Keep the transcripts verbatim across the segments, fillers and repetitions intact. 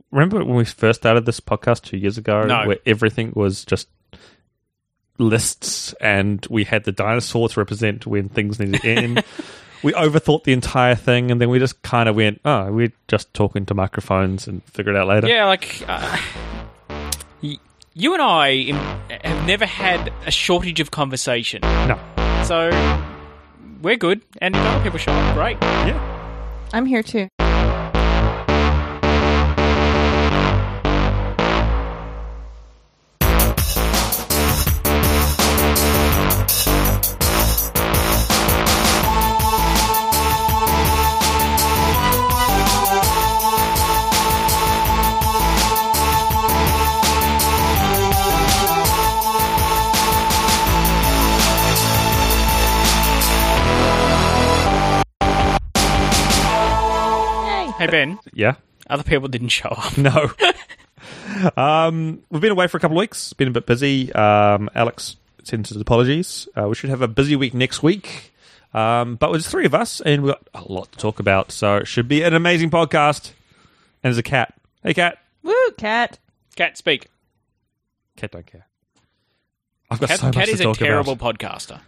remember when we first started this podcast two years ago, No. where everything was just lists, and we had the dinosaur to represent when things needed to end. We overthought the entire thing, and then we just kind of went, "Oh, we're just talking to microphones and figure it out later." Yeah, like uh, y- you and I im- have never had a shortage of conversation, No. so we're good. And if other people show up, great. Yeah. I'm here too. Hey Ben, Yeah. other people didn't show up. No. um, we've been away for a couple of weeks. Been a bit busy. Um, Alex sends his apologies. Uh, we should have a busy week next week. Um, but there's three of us, and we've got a lot to talk about. So it should be an amazing podcast. And there's a cat. Hey, cat. Woo, cat. Cat, speak. Cat don't care. I've got Cat, so much Cat to is a talk terrible about. podcaster.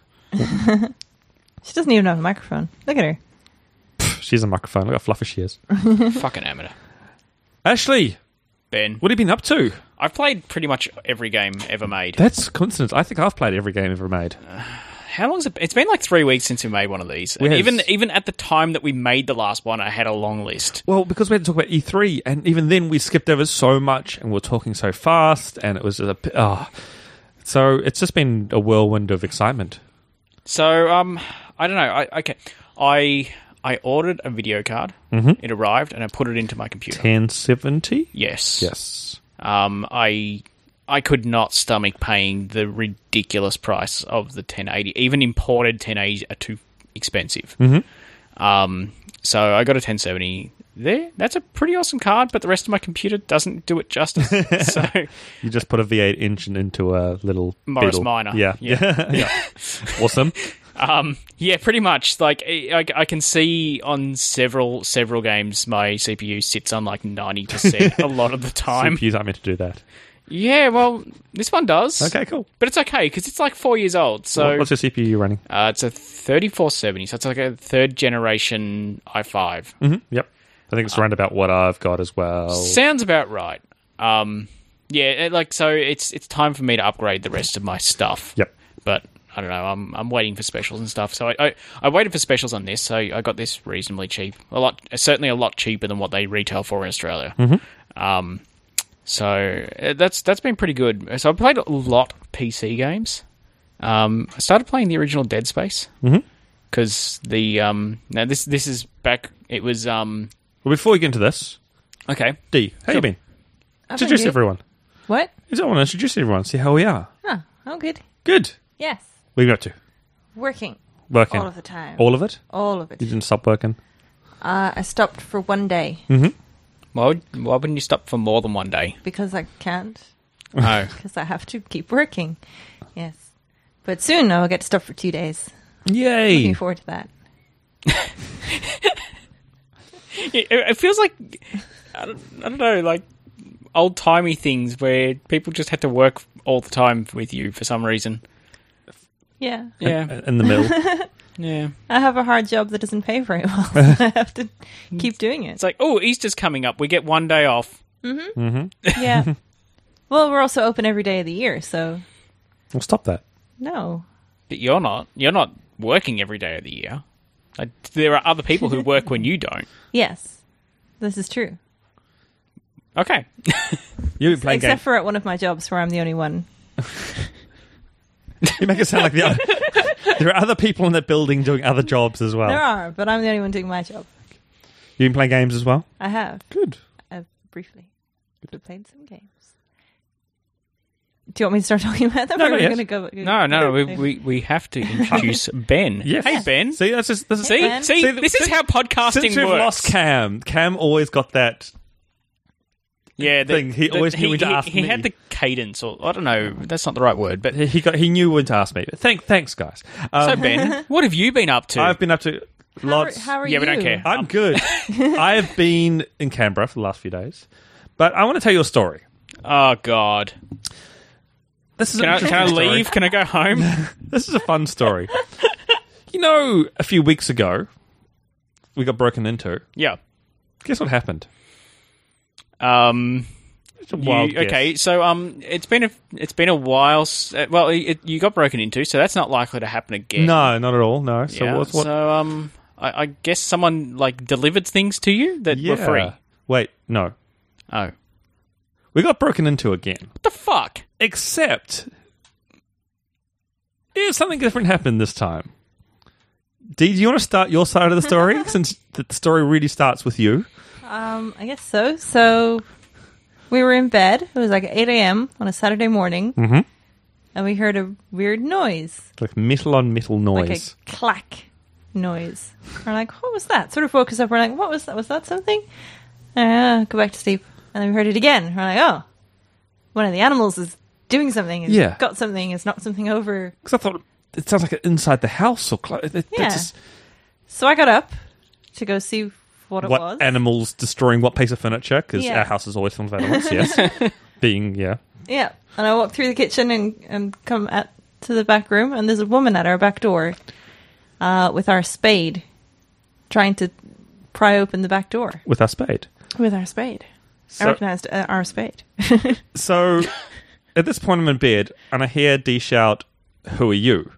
She doesn't even have a microphone. Look at her. She's a microphone. Look how fluffy she is. Fucking amateur. Ashley, Ben, what have you been up to? I've played pretty much every game ever made. That's coincidence. I think I've played every game ever made. How long has it been? It's been like three weeks since we made one of these. And Yes. even even at the time that we made the last one, I had a long list. Well, because we had to talk about E three, and even then we skipped over so much, and we were talking so fast, and it was a p- oh. So it's just been a whirlwind of excitement. So, um, I don't know. I, okay, I I ordered a video card. Mm-hmm. It arrived, and I put it into my computer. ten seventy? Yes. Yes. Um, I I could not stomach paying the ridiculous price of the ten eighty. Even imported ten eighties are too expensive. Mm-hmm. Um, so I got a ten seventy there. That's a pretty awesome card, but the rest of my computer doesn't do it justice. So You just put a V eight engine into a little Morris Beetle. Minor. Yeah. Yeah. yeah. Awesome. Um, yeah, pretty much. Like I, I can see on several several games, my C P U sits on like ninety percent a lot of the time. C P Us aren't meant to do that. Yeah, well, this one does. Okay, cool. But it's okay because it's like four years old. So What's your C P U running? uh, it's a thirty-four seventy. So it's like a third generation i five. Mm-hmm. Yep. I think it's around about what I've got as well. Sounds about right. Um, yeah, it, like so, it's it's time for me to upgrade the rest of my stuff. Yep. But I don't know. I'm I'm waiting for specials and stuff. So I, I, I waited for specials on this. So I got this reasonably cheap. A lot, certainly a lot cheaper than what they retail for in Australia. Mm-hmm. Um, so uh, that's that's been pretty good. So I played a lot of P C games. Um, I started playing the original Dead Space because Mm-hmm. the um now this this is back. It was um Well, before we get into this, okay. D, how Sure. you been? I've been Introduce good. everyone. What? You don't want to introduce everyone. See how we are. Oh, I'm good. Good. Yes. What are you up to? Working. Working. All of the time. All of it? All of it. You didn't stop working? Uh, I stopped for one day Mm-hmm. Why would, why wouldn't you stop for more than one day? because I can't. Oh, Because I have to keep working. Yes. But soon I'll get to stop for two days. Yay! Looking forward to that. it, it feels like I don't, I don't know, like old timey things where people just had to work all the time with you for some reason. Yeah. Yeah, In the middle. yeah. I have a hard job that doesn't pay very well. So I have to keep doing it. It's like, oh, Easter's coming up. We get one day off. Yeah. Well, we're also open every day of the year, so Well, stop that. no. But you're not. You're not working every day of the year. Like, there are other people who work when you don't. Yes. This is true. Okay. You've been playing Except games. for at one of my jobs where I'm the only one. You make it sound like the other. There are other people in that building doing other jobs as well. There are, but I'm the only one doing my job. You've been playing games as well? I have. Good. I've briefly played some games. Do you want me to start talking about them? No, or not are we yet. going to go? No, no, we we, we have to introduce Ben. Yes. Hey, Ben. See, that's just, this is, See, Ben. see, See, this is since- how podcasting since we've works. lost Cam, Cam always got that. yeah, the, thing. He the- always he, knew when to he, ask he me. had the cadence, or I don't know, that's not the right word. But He he got he knew when to ask me. Thank thanks, guys. Um, so, Ben, what have you been up to? I've been up to How are, lots. how are Yeah, you? we don't care. I'm good. I have been in Canberra for the last few days, But I want to tell you a story. Oh, God. This is Can an I, can I interesting story. leave? Can I go home? This is a fun story. You know, a few weeks ago, we got broken into. Yeah. Guess what happened? Um... It's a You- wild guess. okay, so um, it's been a it's been a while. s- uh, Well, it, you got broken into, so that's not likely to happen again. No, not at all. No. So Yeah, what's what? So um, I, I guess someone like delivered things to you that yeah. were free. Wait, no. Oh, what We got broken into again. the fuck? Except, yeah, something different happened this time. Dee, do you want to start your side of the story since the story really starts with you? Um, I guess so. So we were in bed. It was like eight a.m. on a Saturday morning, Mm-hmm. and we heard a weird noise, Like metal on metal noise. like a clack noise. We're like, what was that? Sort of woke us up. We're like, what was that? Was that something? Uh, go back to sleep. And then we heard it again. We're like, oh, one of the animals is doing something. It's Yeah. got something. It's knocked something over. Because I thought it sounds like inside the house or clo- it, it- Yeah. it's just- So I got up to go see what it what was. animals destroying what piece of furniture? Because Yeah. our house is always full of animals. Yes, being yeah. Yeah, and I walked through the kitchen and, and come at to the back room, and there's a woman at our back door uh, with our spade, trying to pry open the back door With our spade. with our spade. I So, recognized uh, our spade. so at this point, I'm in bed and I hear Dee shout, "Who are you?"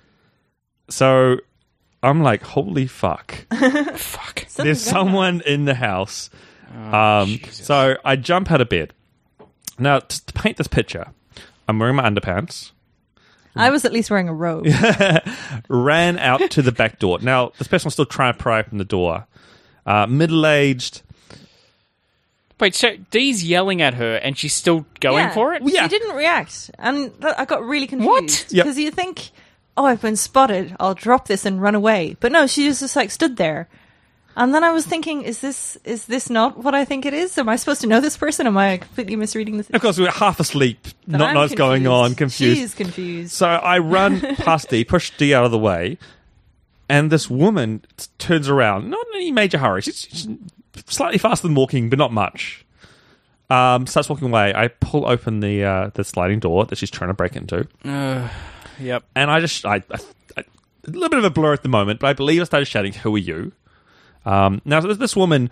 So I'm like, "Holy fuck!" Fuck. Something's There's going on. someone in the house. Oh, Um, Jesus. so I jump out of bed. Now, t- to paint this picture, I'm wearing my underpants, I was at least wearing a robe. ran out to the back door. Now, this person was still trying to pry open the door. Uh, middle-aged. Wait, so Dee's yelling at her, and she's still going Yeah. for it? Yeah. She didn't react, and th- I got really confused. What? Yep. Because you think, oh, I've been spotted. I'll drop this and run away. But no, she just, just like stood there. And then I was thinking, is this is this not what I think it is? Am I supposed to know this person? Am I completely misreading this? Of course, we were half asleep, But not I'm know what's going on, confused. She's confused. So I run past Dee, push Dee out of the way, and this woman t- turns around. Not in any major hurry. She's, she's slightly faster than walking, but not much. Um, starts walking away. I pull open the uh, the sliding door that she's trying to break into, Uh, yep. and I just I, I, I a little bit of a blur at the moment, but I believe I started shouting, "Who are you?" Um, now this, this woman,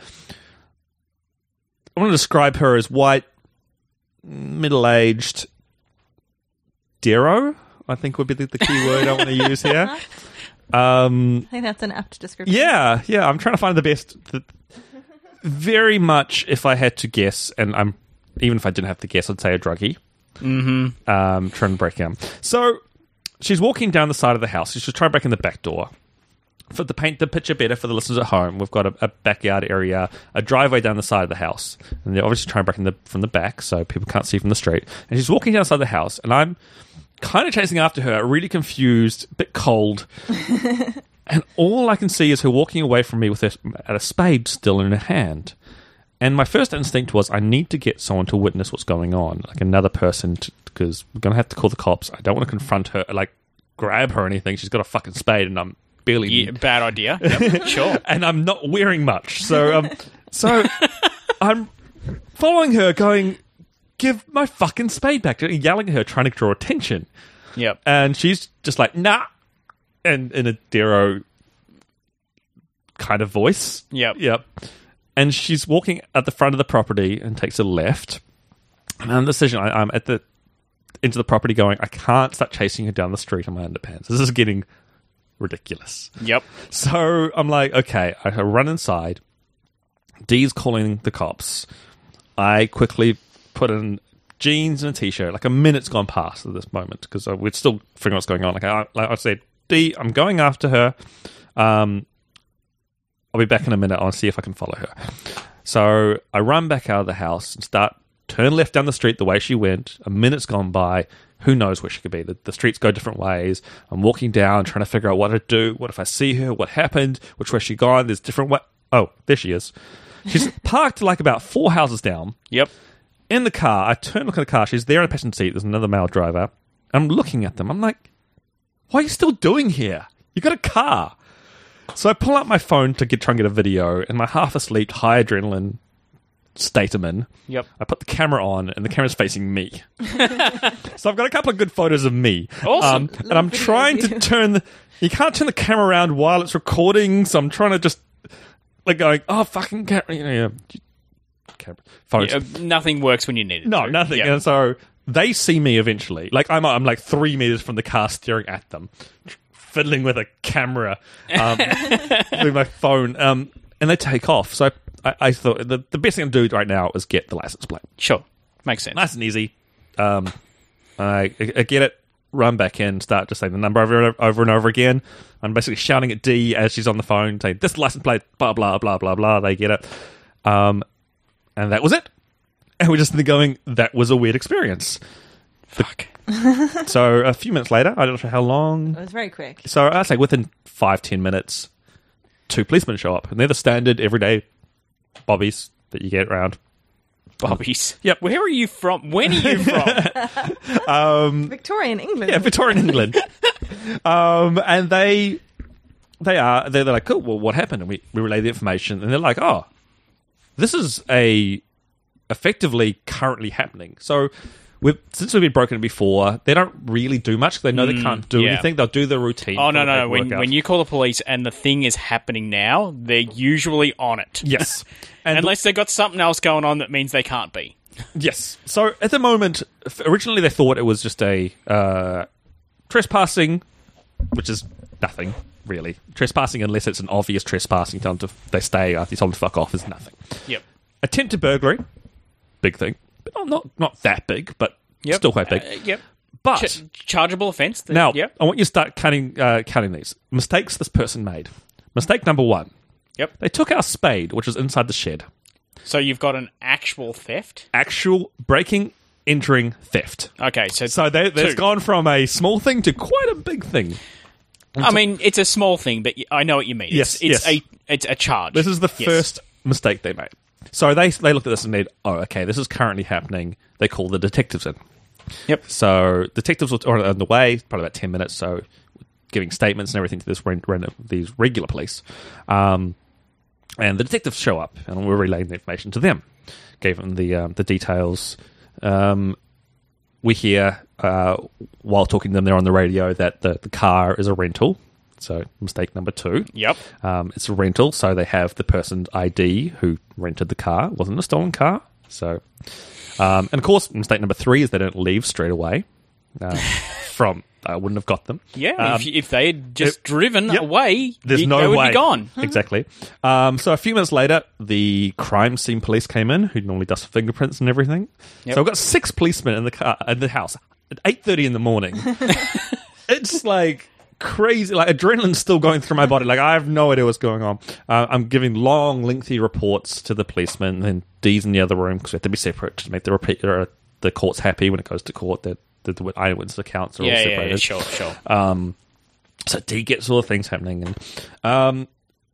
I want to describe her as white, middle aged, Dero. I think would be the, the key word I want to use here. Um, I think that's an apt description. yeah, yeah. I'm trying to find the best. The, very much, if I had to guess, and I'm even if I didn't have to guess, I'd say a druggie. Mm-hmm. Um, trying to break in. So she's walking down the side of the house. She's trying to break in the back door. For the paint the picture better for the listeners at home, we've got a, a backyard area, a driveway down the side of the house, and they're obviously trying to break in the, from the back, so people can't see from the street. And she's walking down the side of the house, and I'm kind of chasing after her, really confused, a bit cold. And all I can see is her walking away from me with a, a spade still in her hand. And my first instinct was, I need to get someone to witness what's going on, like another person, because we're going to have to call the cops. I don't want to confront her, like grab her or anything. She's got a fucking spade, and I'm barely... Yeah, bad idea. Yep. Sure. and I'm not wearing much. So, um, so I'm following her, going, "Give my fucking spade back!" Yelling at her, trying to draw attention. Yep. And she's just like, "Nah," and in a Dero kind of voice. Yep. Yep. And she's walking at the front of the property and takes a left. And I'm decision. I, I'm at the into the property, going, I can't start chasing her down the street in my underpants. This is getting ridiculous. Yep. So I'm like, okay, I run inside. Dee's calling the cops. I quickly put in jeans and a t-shirt. Like a minute's gone past at this moment because we're still figuring what's going on. Like I, like I said, Dee, I'm going after her. Um, I'll be back in a minute. I want to see if I can follow her. So I run back out of the house and start turn left down the street the way she went. A minute's gone by. Who knows where she could be? The, the streets go different ways. I'm walking down, trying to figure out what to do. What if I see her? What happened? Which way she gone? There's different way. Oh, there she is. She's parked like about four houses down. Yep. In the car, I turn, look at the car. She's there in the passenger seat. There's another male driver. I'm looking at them. I'm like, what are you still doing here? You got a car. So I pull out my phone to get try and get a video, and my half asleep, high adrenaline state I'm in. Yep. I put the camera on, and the camera's facing me. So I've got a couple of good photos of me. Awesome. Um, and I'm video trying of to you. turn the... You can't turn the camera around while it's recording, so I'm trying to just... Like, going, oh, fucking camera... You know, yeah, camera phones. Yeah, nothing works when you need it. No, to. nothing. Yeah. And so they see me eventually. Like I'm, I'm like three meters from the car, staring at them, fiddling with a camera, um, with my phone, um, and they take off. So I, I thought the, the best thing to do right now is get the license plate. Sure. Makes sense. Nice and easy. Um, I, I get it. Run back in, start just saying the number over and over and over again. I'm basically shouting at Dee as she's on the phone, saying, "This license plate, blah blah blah blah blah." They get it, um, and that was it. And we're just going, that was a weird experience. Fuck. So a few minutes later, I don't know how long. It was very quick. So I'd say within five, ten minutes, two policemen show up. And they're the standard everyday bobbies that you get around. Bobbies. Yep. Where are you from? When are you from? Victorian England. Yeah, Victorian England. um, and they they are, they're, they're like, cool, well, what happened? And we, we relay the information. And they're like, oh, this is a effectively currently happening. So we've, since we've been broken before, they don't really do much. They know they can't do yeah. anything. They'll do the routine. Oh, no, put the no, no. paperwork When, out. when you call the police and the thing is happening now, they're usually on it. Yes. And Unless they've got something else going on that means they can't be. yes. So at the moment, f- originally they thought it was just a uh, trespassing, which is nothing, really. Trespassing, unless it's an obvious trespassing, tell them to, they stay after you tell them to fuck off, is nothing. Yep. Attempted burglary, big thing. But not, not, not that big, but Yep. still quite big. Uh, yep. But Ch- chargeable offence. The- now, Yep. I want you to start counting, uh, counting these. Mistakes this person made. Mistake number one. Yep. They took our spade, which was inside the shed. So you've got an actual theft? Actual breaking, entering, theft. Okay, so... So they, two. it's gone from a small thing to quite a big thing. I mean, it's a small thing, but y- I know what you mean. Yes, It's, it's yes. a it's a charge. This is the Yes. first mistake they made. So they they looked at this and made, oh, okay, this is currently happening. They call the detectives in. Yep. So detectives were on the way, probably about ten minutes, so giving statements and everything to this ren- ren- these regular police. Um, and the detectives show up, and we're relaying the information to them. Gave them the um, the details. Um, we hear, uh, while talking to them there on the radio, that the, the car is a rental. So mistake number two. Yep. Um, it's a rental, so they have the person's I D who rented the car. It wasn't a stolen car. So, um, and of course, mistake number three is they don't leave straight away. Uh, from I wouldn't have got them. Yeah, Um, if, if they had just it- driven yep. away, There's you- no they would way. be gone. Exactly. Um, so a few minutes later, the crime scene police came in, who normally does fingerprints and everything. Yep. So I've got six policemen in the car in the house at eight thirty in the morning. It's like crazy. Like adrenaline's still going through my body. Like I have no idea what's going on. Uh, I'm giving long, lengthy reports to the policemen, and then Dee's in the other room because we have to be separate to make the repeat uh, the courts happy when it goes to court. That the, the eyewitness accounts are all Yeah, yeah, separated. yeah, sure, sure. Um, so D gets all the things happening, and um,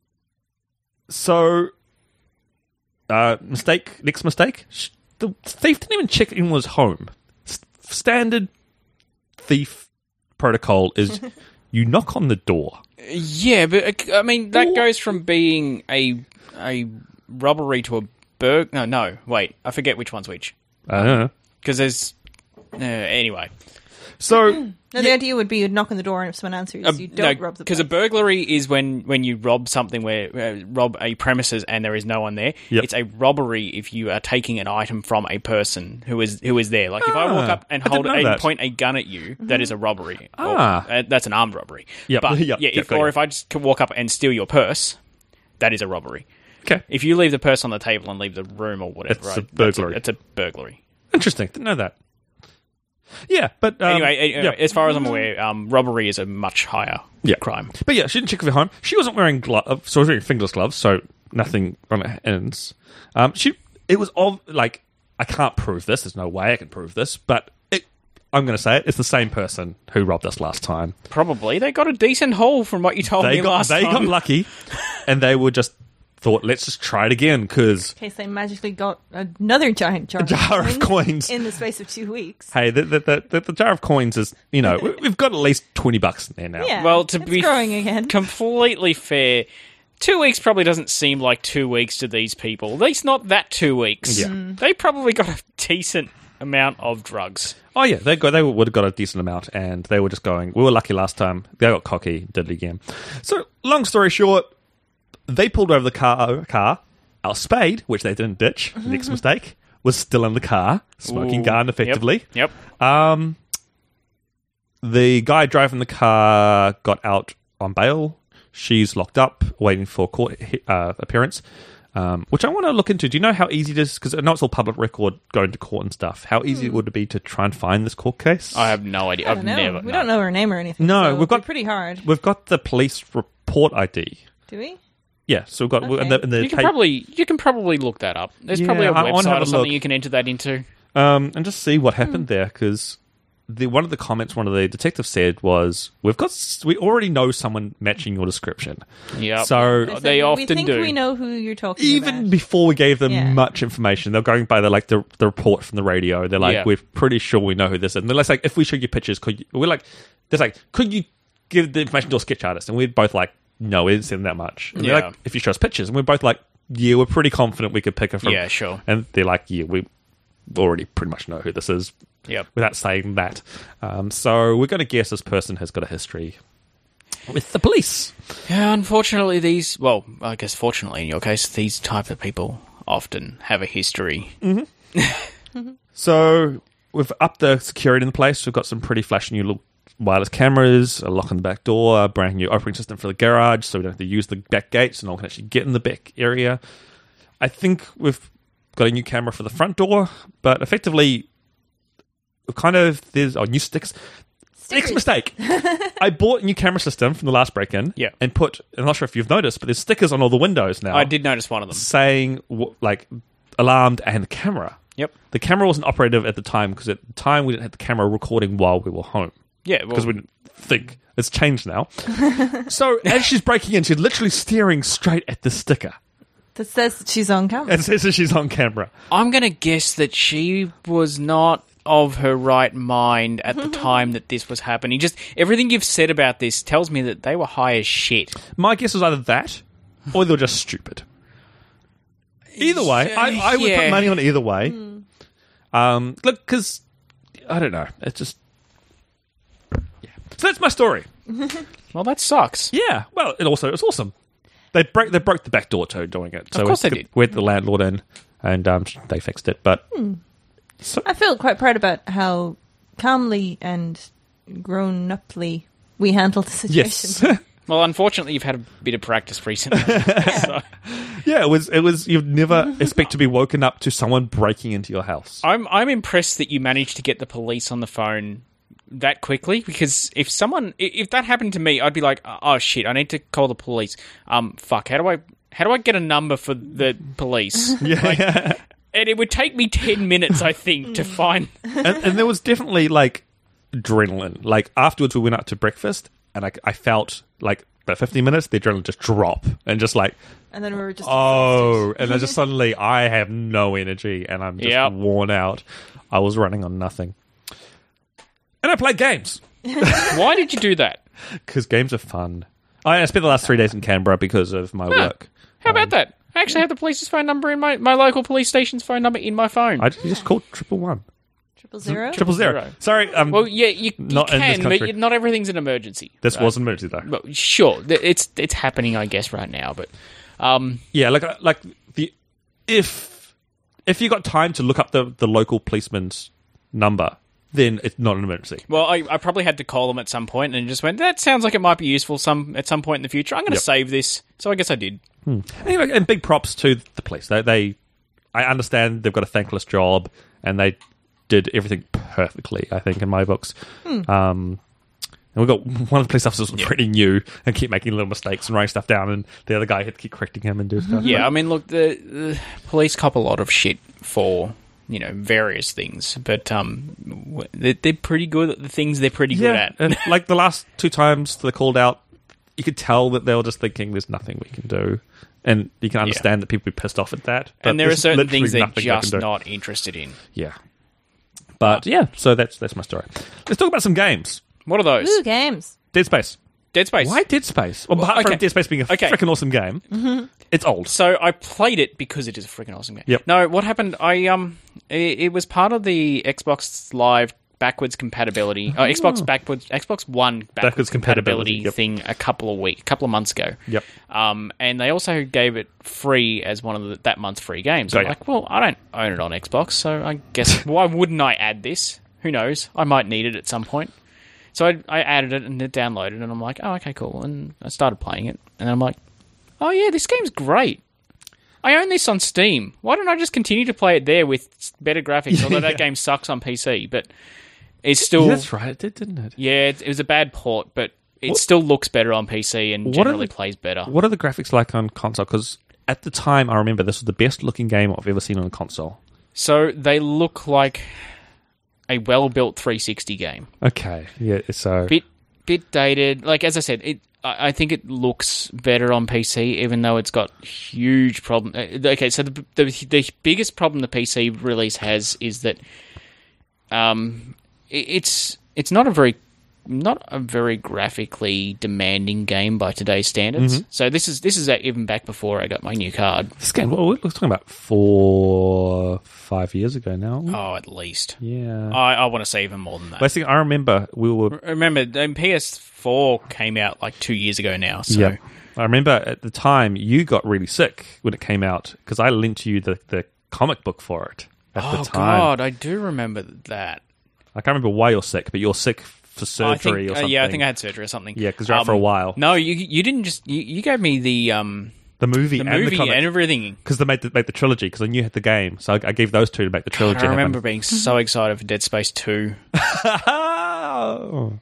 so uh, mistake. Next mistake. Sh- The thief didn't even check anyone was home. S- standard thief protocol is you knock on the door. Yeah, but uh, I mean that Or- goes from being a a robbery to a burg. No, no, wait, I forget which one's which. I don't know. Because there's uh, anyway. So No, the idea would be you'd knock on the door, and if someone answers, you don't rob the Because a place. burglary is when, when you rob something where uh, rob a premises and there is no one there. Yep. It's a robbery if you are taking an item from a person who is who is there. Like if I walk Ah, up and I hold didn't know and that. point a gun at you, that is a robbery. Or, Ah. uh, that's an armed robbery. Yep. But Yep, yeah, yep, if, got or you. if I just can walk up and steal your purse, that is a robbery. okay, If you leave the purse on the table and leave the room or whatever, It's a right, that's burglary. It's a, burglary. interesting. Didn't know that. Yeah, but um, Anyway, anyway, yeah. as far as I'm aware, um, robbery is a much higher Yeah. crime. But yeah, she didn't check for home. She wasn't wearing gloves, so she was wearing fingerless gloves, so nothing on her hands. Um, she, it was all like, I can't prove this. There's no way I can prove this, but it, I'm going to say it. It's the same person who robbed us last time. Probably. They got a decent haul from what you told They me got, last they time. got lucky, and they were just thought, let's just try it again because In case they magically got another giant jar, jar of coins. in the space of two weeks. Hey, the the, the, the the jar of coins is, you know, we- we've got at least twenty bucks in there now. Yeah, Well, to it's be growing again. completely fair, Two weeks probably doesn't seem like two weeks to these people. At least not that two weeks. Yeah. Mm. They probably got a decent amount of drugs. Oh yeah, they go. They would have got a decent amount, and they were just going. We were lucky last time. They got cocky, did it again. So, long story short, they pulled over the car. Car, our Spade, which they didn't ditch. Next mistake, was still in the car, smoking Ooh. gun effectively. Yep. Um, the guy driving the car got out on bail. She's locked up, waiting for court uh, appearance, um, which I want to look into. Do you know how easy it is? Because I know it's all public record going to court and stuff. How easy Hmm. would it be to try and find this court case? I have no idea. I I've don't know. never. we no. don't know her name or anything. No, so we've it'd be got- pretty hard. We've got the police report I D. Do we? Yeah, so we've got Okay. in the, in the You can tape- probably you can probably look that up. There's Yeah, probably a I- I wanna have website a or something look. you can enter that into. um, and just see what happened there, because the one of the comments one of the detectives said was, "We've got s- we already know someone matching your description." Yeah. So said, They we often think do. we know who you're talking even about. before we gave them Yeah. much information, they're going by the like the, the report from the radio. They're like, Yeah. "We're pretty sure we know who this is." And they're like, "If we show you pictures, could you?" We're like, "There's like, could you give the information to a sketch artist?" And we're both like, "No, we didn't send that much." And they're Yeah. like, "If you show us pictures," and we're both like, "Yeah, we're pretty confident we could pick her from." Yeah, sure. And they're like, "Yeah, we already pretty much know who this is." Yep. Without saying that, um, so we're going to guess this person has got a history with the police. Yeah, unfortunately, these. Well, I guess fortunately in your case, these type of people often have a history. So we've upped the security in the place. We've got some pretty flashy new little wireless cameras, a lock on the back door, a brand new operating system for the garage, so we don't have to use the back gates, and no one can actually get in the back area. I think we've got a new camera for the front door, but effectively, we've kind of there's oh, new sticks. Next Stickers. mistake. I bought a new camera system from the last break-in, Yeah. and put. I'm not sure if you've noticed, but there's stickers on all the windows now. I did notice one of them. saying w- like alarmed and the camera. Yep. The camera wasn't operative at the time because at the time we didn't have the camera recording while we were home Yeah, well, because we didn't think. It's changed now. So as she's breaking in, she's literally staring straight at the sticker That says that she's on camera. and says that she's on camera. I'm going to guess that she was not of her right mind at the time that this was happening. Just everything you've said about this tells me that they were high as shit. My guess is either that or they were just stupid. Either way, I, I would Yeah. put money on either way. Um, look, because I don't know, it's just yeah. So that's my story. Well, that sucks. Yeah, well, it also it's awesome. They broke they broke the back door too doing it. So Of course we, they did. We had the landlord in, and um, they fixed it. But so, I feel quite proud about how calmly and grown-uply we handled the situation. yes, Well, unfortunately, you've had a bit of practice recently. So, yeah, it was it was. You'd never expect to be woken up to someone breaking into your house. I'm I'm impressed that you managed to get the police on the phone that quickly, because if someone i- if that happened to me, I'd be like, oh shit, I need to call the police. Um, fuck, how do I how do I get a number for the police? Yeah, And it would take me ten minutes, I think, to find. and, and there was definitely like adrenaline. Like afterwards, we went out to breakfast, and I, I felt like about fifteen minutes, the adrenaline just drop, and just like. And then we were just Oh, and then just suddenly I have no energy and I'm just Yep. worn out. I was running on nothing. And I played games Why did you do that? because games are fun. I I spent the last three days in Canberra because of my work. How about that? I actually have the police's phone number in my, my local police station's phone number in my phone. I just, you just called triple one, triple zero. triple zero. Zero. Sorry, um, well, yeah, you, you Not in this can, but country. you, not everything's an emergency. this right? was an emergency though. Well, sure, th- it's it's happening, I guess, right now. But um, Yeah, like like the if if you got time to look up the the local policeman's number, then it's not an emergency. well, I, I probably had to call them at some point, and just went, that sounds like it might be useful some at some point in the future. I'm going to Yep. save this, so I guess I did. And, you know, and big props to the police. They, they, I understand they've got a thankless job, and they did everything perfectly. I think in my books, um, and we got one of the police officers was pretty new and keep making little mistakes and writing stuff down, and the other guy had to keep correcting him and do stuff. Yeah, I mean, look, the, the police cop a lot of shit for, you know, various things, but um, w- they're, they're pretty good at the things they're pretty good yeah. at. And like the last two times they called out, you could tell that they were just thinking, "There's nothing we can do." And you can understand that people be pissed off at that. But And there are there's certain literally things they're nothing they can just do. not interested in. Yeah. But yeah, so that's that's my story. Let's talk about some games. What are those? Ooh, games. Dead Space. Dead Space. Why Dead Space? Well, Well, apart from okay. Dead Space being a Okay. freaking awesome game, it's old. So I played it because it is a freaking awesome game. Yep. No, what happened? I um, it, it was part of the Xbox Live backwards compatibility. Oh, Xbox backwards, Xbox One backwards, Backwards compatibility, compatibility yep. thing a couple of weeks, a couple of months ago. Yep. Um, and they also gave it free as one of the, that month's free games. Oh, I'm yeah. like, well, I don't own it on Xbox, so I guess why wouldn't I add this? Who knows? I might need it at some point. So I, I added it and it downloaded, and I'm like, oh, okay, cool. And I started playing it, and I'm like, oh yeah, this game's great. I own this on Steam. Why don't I just continue to play it there with better graphics? Although that game sucks on P C, but it's still Yeah, that's right. It did, didn't it? yeah, it, it was a bad port, but it What- still looks better on P C and What are generally the- plays better. What are the graphics like on console? Because at the time, I remember this was the best looking game I've ever seen on a console. So they look like a well-built three sixty game. Okay, yeah. So Bit bit dated. Like as I said, it. I I think it looks better on P C, even though it's got huge problem. uh, Okay, so the, the the biggest problem the P C release has is that um, it- it's it's not a very not a very graphically demanding game by today's standards. So this is this is even back before I got my new card. this game, what we're talking about four, five years ago now. Oh, at least. Yeah. I, I want to say even more than that. Basically, I remember we were. Remember, the P S four came out like two years ago now. So Yeah. I remember at the time you got really sick when it came out because I lent you the, the comic book for it at oh the time. god, I do remember that. I can't remember why you're sick, but you're sick for I surgery think, or uh, something. yeah, I think I had surgery or something. Yeah, 'cause you're out for a while. No, you you didn't just you, you gave me the um the movie the and movie the comic. and everything. Because they made the, made the trilogy, because I knew you had the game. So I, I gave those two to make the trilogy I remember happen. being so excited for Dead Space two. Oh.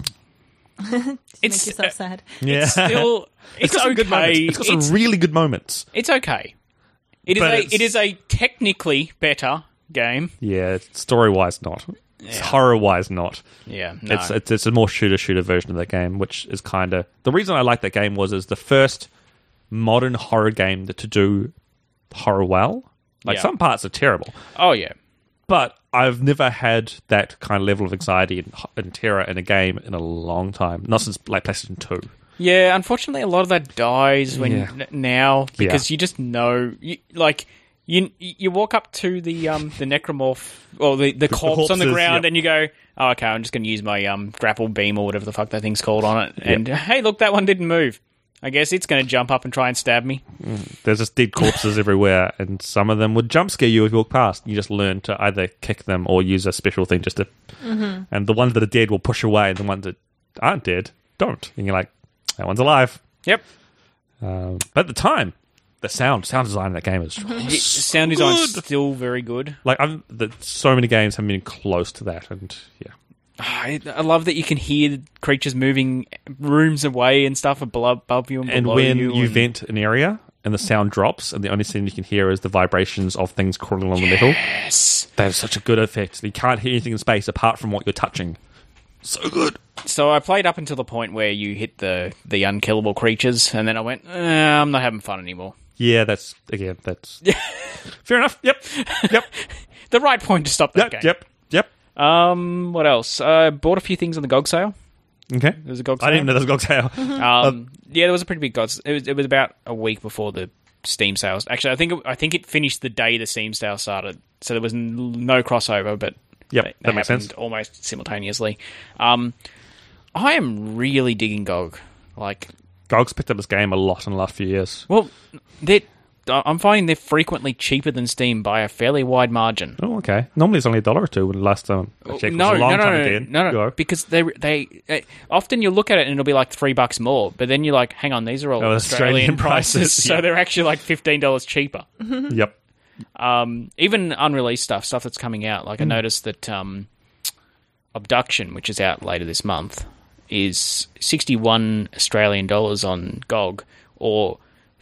It's Make yourself sad. Yeah. it's still it's, got some okay. good moments. It's got some It's, really good moments. it's okay. It is But a it's- it is a technically better game. Yeah, story-wise not. It's Yeah. horror-wise not. Yeah, no. It's, it's it's a more shooter-shooter version of that game, which is kind of... The reason I like that game was it's the first modern horror game that to do horror well. Like, Yeah. some parts are terrible. oh yeah. But I've never had that kind of level of anxiety and, and terror in a game in a long time. Not since, like, PlayStation two. Yeah, unfortunately, a lot of that dies when Yeah. n- now because you just know, you, like you you walk up to the um the necromorph or the, the, corpse on the corpses, ground yep. and you go, oh, okay, I'm just going to use my um grapple beam or whatever the fuck that thing's called on it, and hey, look, that one didn't move. I guess it's going to jump up and try and stab me. There's just dead corpses everywhere, and some of them would jump scare you if you walk past. You just learn to either kick them or use a special thing just to... Mm-hmm. And the ones that are dead will push away, and the ones that aren't dead don't. And you're like, that one's alive. Yep. Um, but at the time, the sound sound design in that game is The sound design's good. still very good. like I'm the, so many games have been close to that, and yeah, I, I love that you can hear creatures moving rooms away and stuff above, above you and below and when you. you and- vent an area and the sound drops, and the only thing you can hear is the vibrations of things crawling along the metal, Yes. that is such a good effect. You can't hear anything in space apart from what you're touching. So good. So I played up until the point where you hit the, the unkillable creatures, and then I went, eh, I'm not having fun anymore. Yeah, that's again. That's fair enough. Yep. Yep. The right point to stop that Yep. game. Yep. Yep. Um, what else? I bought a few things on the G O G sale. Okay. There was a G O G sale. I didn't even know there was a G O G sale. Um, yeah, there was a pretty big G O G. It was, it was about a week before the Steam sales. Actually, I think it, I think it finished the day the Steam sale started, so there was n- no crossover. But Yep, they, that they makes happened sense. almost simultaneously. Um, I am really digging G O G. Like, G O G's picked up this game a lot in the last few years. well, they I'm finding they're frequently cheaper than Steam by a fairly wide margin. Oh, okay. Normally it's only a dollar or two. When the last time I checked, no, was a long no, no, time no, again. no, no, Go. because they they uh, often you look at it and it'll be like three bucks more, but then you're like, hang on, these are all Oh, Australian, Australian prices, prices, so yeah. they're actually like fifteen dollars cheaper. Yep. Um, even unreleased stuff, stuff that's coming out. Hmm. Like I noticed that um, Abduction, which is out later this month, is sixty-one Australian dollars on G O G or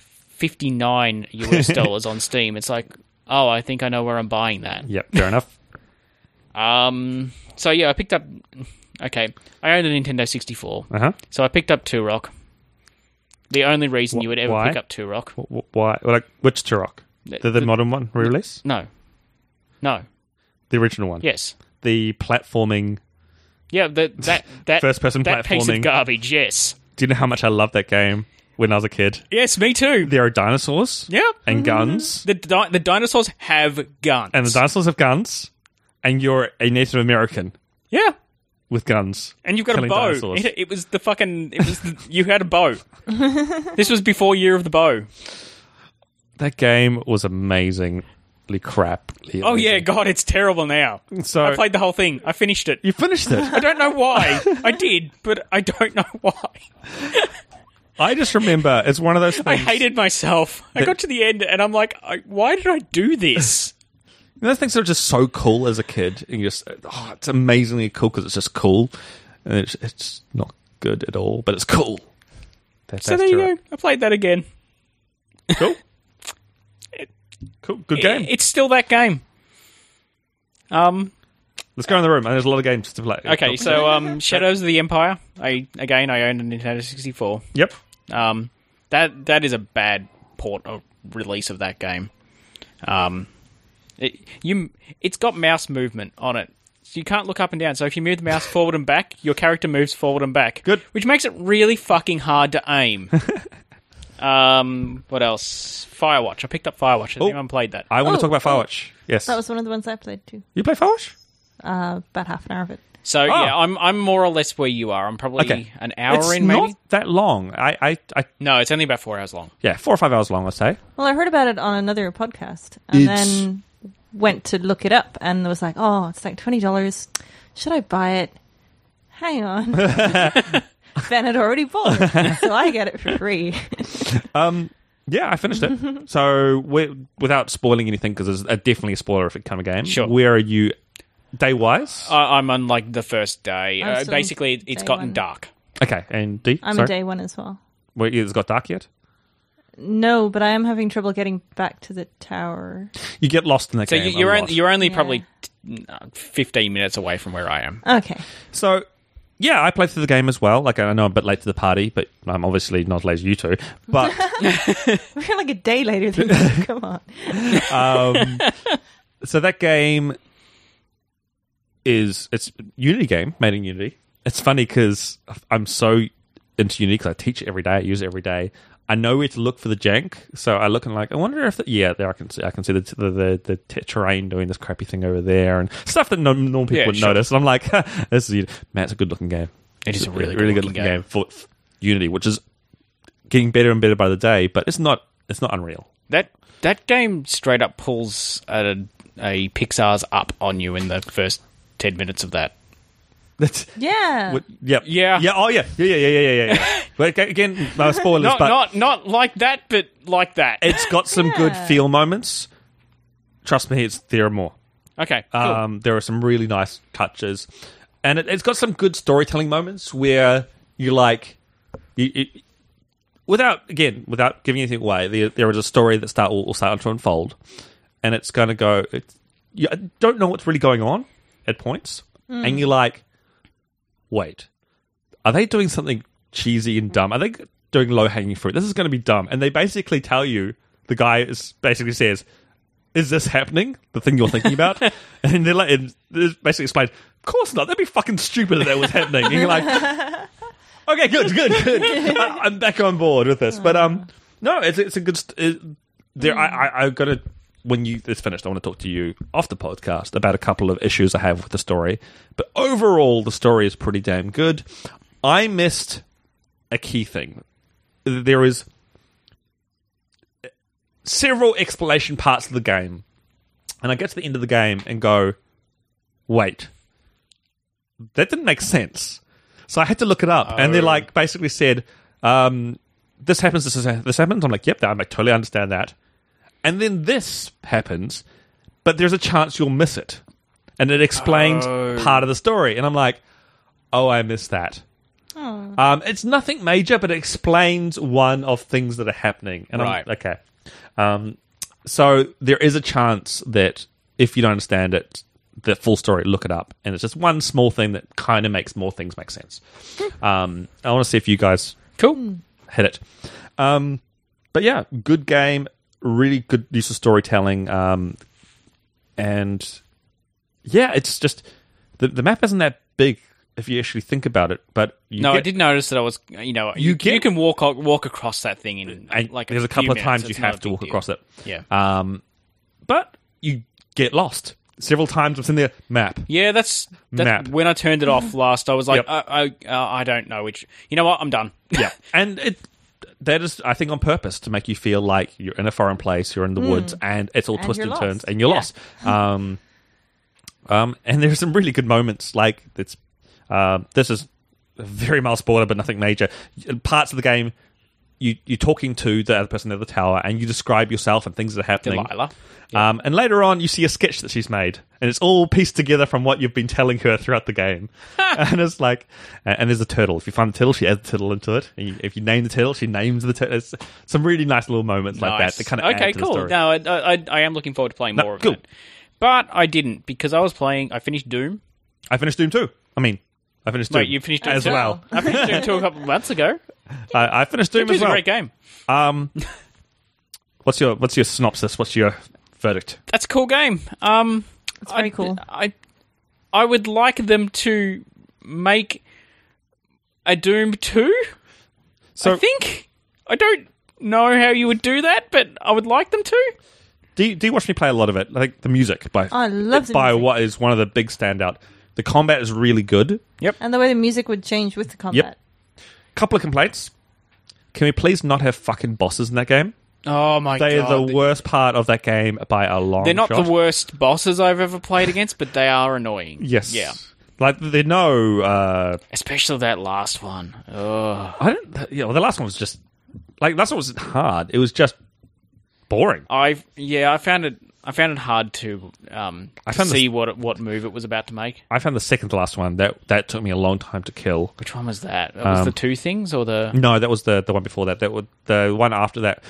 fifty-nine U S dollars on Steam. It's like, oh, I think I know where I'm buying that. Yep. Fair enough. Um, so yeah, I picked up. Okay, I owned a Nintendo sixty-four, Uh huh. so I picked up Turok. The only reason Wh- you would ever why? pick up Turok. Why? Like which Turok? The, the, The- modern one re-release? No, no, The original one? yes, The platforming yeah. The, that that First-person that piece of platforming. garbage. Yes. Do you know how much I loved that game when I was a kid? Yes, me too. There are dinosaurs. Yeah. And guns. The di- the dinosaurs have guns. And the dinosaurs have guns. And you're a Native American Yeah. with guns. And you've got a killing bow. dinosaurs. It, it was the fucking. It was the, you had a bow. This was before Year of the Bow. That game was amazingly crap. Oh yeah, God, it's terrible now. So I played the whole thing. I finished it. you finished it. I don't know why. I did, but I don't know why. I just remember it's one of those things. I hated myself. I got to the end and I'm like, I, why did I do this? You know, those things are just so cool as a kid, and you just oh, it's amazingly cool because it's just cool, and it's it's not good at all, but it's cool. That, So there you go. I played that again. Cool. Cool. Good game. It's still that game. Um. Let's go in the room. And there's a lot of games to play. Okay, so um, Shadows of the Empire. I again, I owned a Nintendo sixty-four. Yep. Um, that that is a bad port or release of that game. Um, it, you it's got mouse movement on it, so you can't look up and down. So if you move the mouse forward and back, your character moves forward and back. Good. Which makes it really fucking hard to aim. um, what else? Firewatch. I picked up Firewatch. Has Oh. anyone played that? I want Oh, to talk about oh. Firewatch. Yes. That was one of the ones I played too. You play Firewatch? Uh, about half an hour of it. So Oh. yeah, I'm I'm more or less where you are. I'm probably Okay. an hour it's in, maybe. not that long. I, I, I, No, it's only about four hours long. yeah, four or five hours long, I'd say. Well, I heard about it on another podcast, and It's- then went to look it up, and was like, "Oh, it's like twenty dollars. Should I buy it? Hang on." Ben had already bought it, so I get it for free. Um, yeah, I finished it. So, we without spoiling anything, because there's a, definitely a spoiler if it kind of game. Sure. Where are you, day wise? I, I'm on like the first day. I'm Uh, still basically, it- it's day gotten one. dark. okay, and D. I'm sorry? a day one as well. Wait, it's got dark yet? No, but I am having trouble getting back to the tower. You get lost in that So game. you, you're a on, lot. you're only Yeah. probably t- uh, fifteen minutes away from where I am. Okay. So, yeah, I played through the game as well. Like, I know I'm a bit late to the party, but I'm obviously not as late as you two. But We're like a day later than you. Come on. um, so that game is it's a Unity game made in Unity. It's funny because I'm so into Unity because I teach it every day. I use it every day. I know where to look for the jank, so I look and like I wonder if the, yeah, there I can see I can see the the the, the t- terrain doing this crappy thing over there and stuff that no, normal people Yeah, wouldn't sure. notice. And I'm like, this is man, it's a good looking game. It is It's a really really good good-looking looking game for f- Unity, which is getting better and better by the day. But it's not it's not Unreal. That that game straight up pulls a, a Pixar's up on you in the first ten minutes of that. That's Yeah. what, yep. Yeah. yeah. Oh yeah, yeah, yeah, yeah, yeah, yeah. yeah. But aga- again, no spoilers. Not but not not like that, but like that. it's got some good Yeah. feel moments. Trust me, it's there are more. okay. Cool. Um, there are some really nice touches, and it, it's got some good storytelling moments where you like, you, you, without again without giving anything away. There, there is a story that start will, will start to unfold, and it's going to go. It's, you don't know what's really going on at points, and you're like, wait, are they doing something cheesy and dumb? Are they doing low hanging fruit? This is going to be dumb, and they basically tell you. The guy is basically says, is this happening? The thing you're thinking about? And they're like, it basically explains, of course not. That'd be fucking stupid if that was happening. And you're like, okay, good, good, good. I, I'm back on board with this. But um, no, it's it's a good. St- it, there, I, I I gotta. When you it's finished, I want to talk to you off the podcast about a couple of issues I have with the story. But overall, the story is pretty damn good. I missed a key thing. There is several explanation parts of the game, and I get to the end of the game and go, wait, that didn't make sense. So I had to look it up, and they Oh. like basically said, um, this happens, this, is, this happens. I'm like, yep, I like, totally understand that. And then this happens, but there's a chance you'll miss it. And it explains Oh. part of the story. And I'm like, oh, I missed that. Oh. Um, it's nothing major, but it explains one of things that are happening. And Right. I'm, okay. Um, so there is a chance that if you don't understand it, the full story, look it up. And it's just one small thing that kind of makes more things make sense. Um, I want to see if you guys Cool. hit it. Um, but yeah, good game, really good use of storytelling. Um, and yeah, it's just the, the map isn't that big. if you actually think about it. But you no, get, I did notice that I was, you know, you, You you, get- can walk walk across that thing in and like there's a few couple of minutes. times you It's not have a to big walk deal. across it. Yeah. Um, but you get lost several times. It's in the map. Yeah, that's that, Map. when I turned it off last. I was like, Yep. I, I, uh, I don't know which. You know what? I'm done. Yeah, and it that is, I think, on purpose to make you feel like you're in a foreign place, you're in the woods, and it's all And twists you're and turns, lost. and you're Yeah. lost. Um, um, and there's some really good moments. Like it's uh, this is a very mild spoiler, but nothing major. Parts of the game, you you're talking to the other person at the tower, and you describe yourself and things that are happening. Delilah. Um, and later on, you see a sketch that she's made, and it's all pieced together from what you've been telling her throughout the game. And it's like, and and there's a turtle. If you find the turtle, she adds the turtle into it. And you, if you name the turtle, she names the turtle. It's some really nice little moments like Nice. that. That kind of okay, add to cool. the story. No, I, I, I am looking forward to playing No, more of cool. it. But I didn't because I was playing. I finished Doom. I finished Doom too. I mean, I finished Doom Wait, you finished Doom as too? well. I finished Doom two a couple of months ago. I, I finished Doom Doom as is a well. great game. Um, what's your what's your synopsis? What's your verdict? That's a cool game. Um, It's very I, cool. I, I would like them to make a Doom two. So, I think I don't know how you would do that, but I would like them to. do you, do you watch me play a lot of it? Like the music by I love the by music. what is one of the big standout. The combat is really good. And the way the music would change with the combat. Couple of complaints. Can we please not have fucking bosses in that game? Oh my They god! are the worst part of that game by a long They're not shot. the worst bosses I've ever played against, but they are annoying. Yes. Yeah. Like they're no. Uh, Especially that last one. Oh. I don't. You know, the last one was just like last one was hard. It was just boring. I yeah, I found it. I found it hard to um I to found see what what move it was about to make. I found the second to last one that that took me a long time to kill. Which one was that? It was Um, the two things or the? No, that was the the one before that. That was, the one after that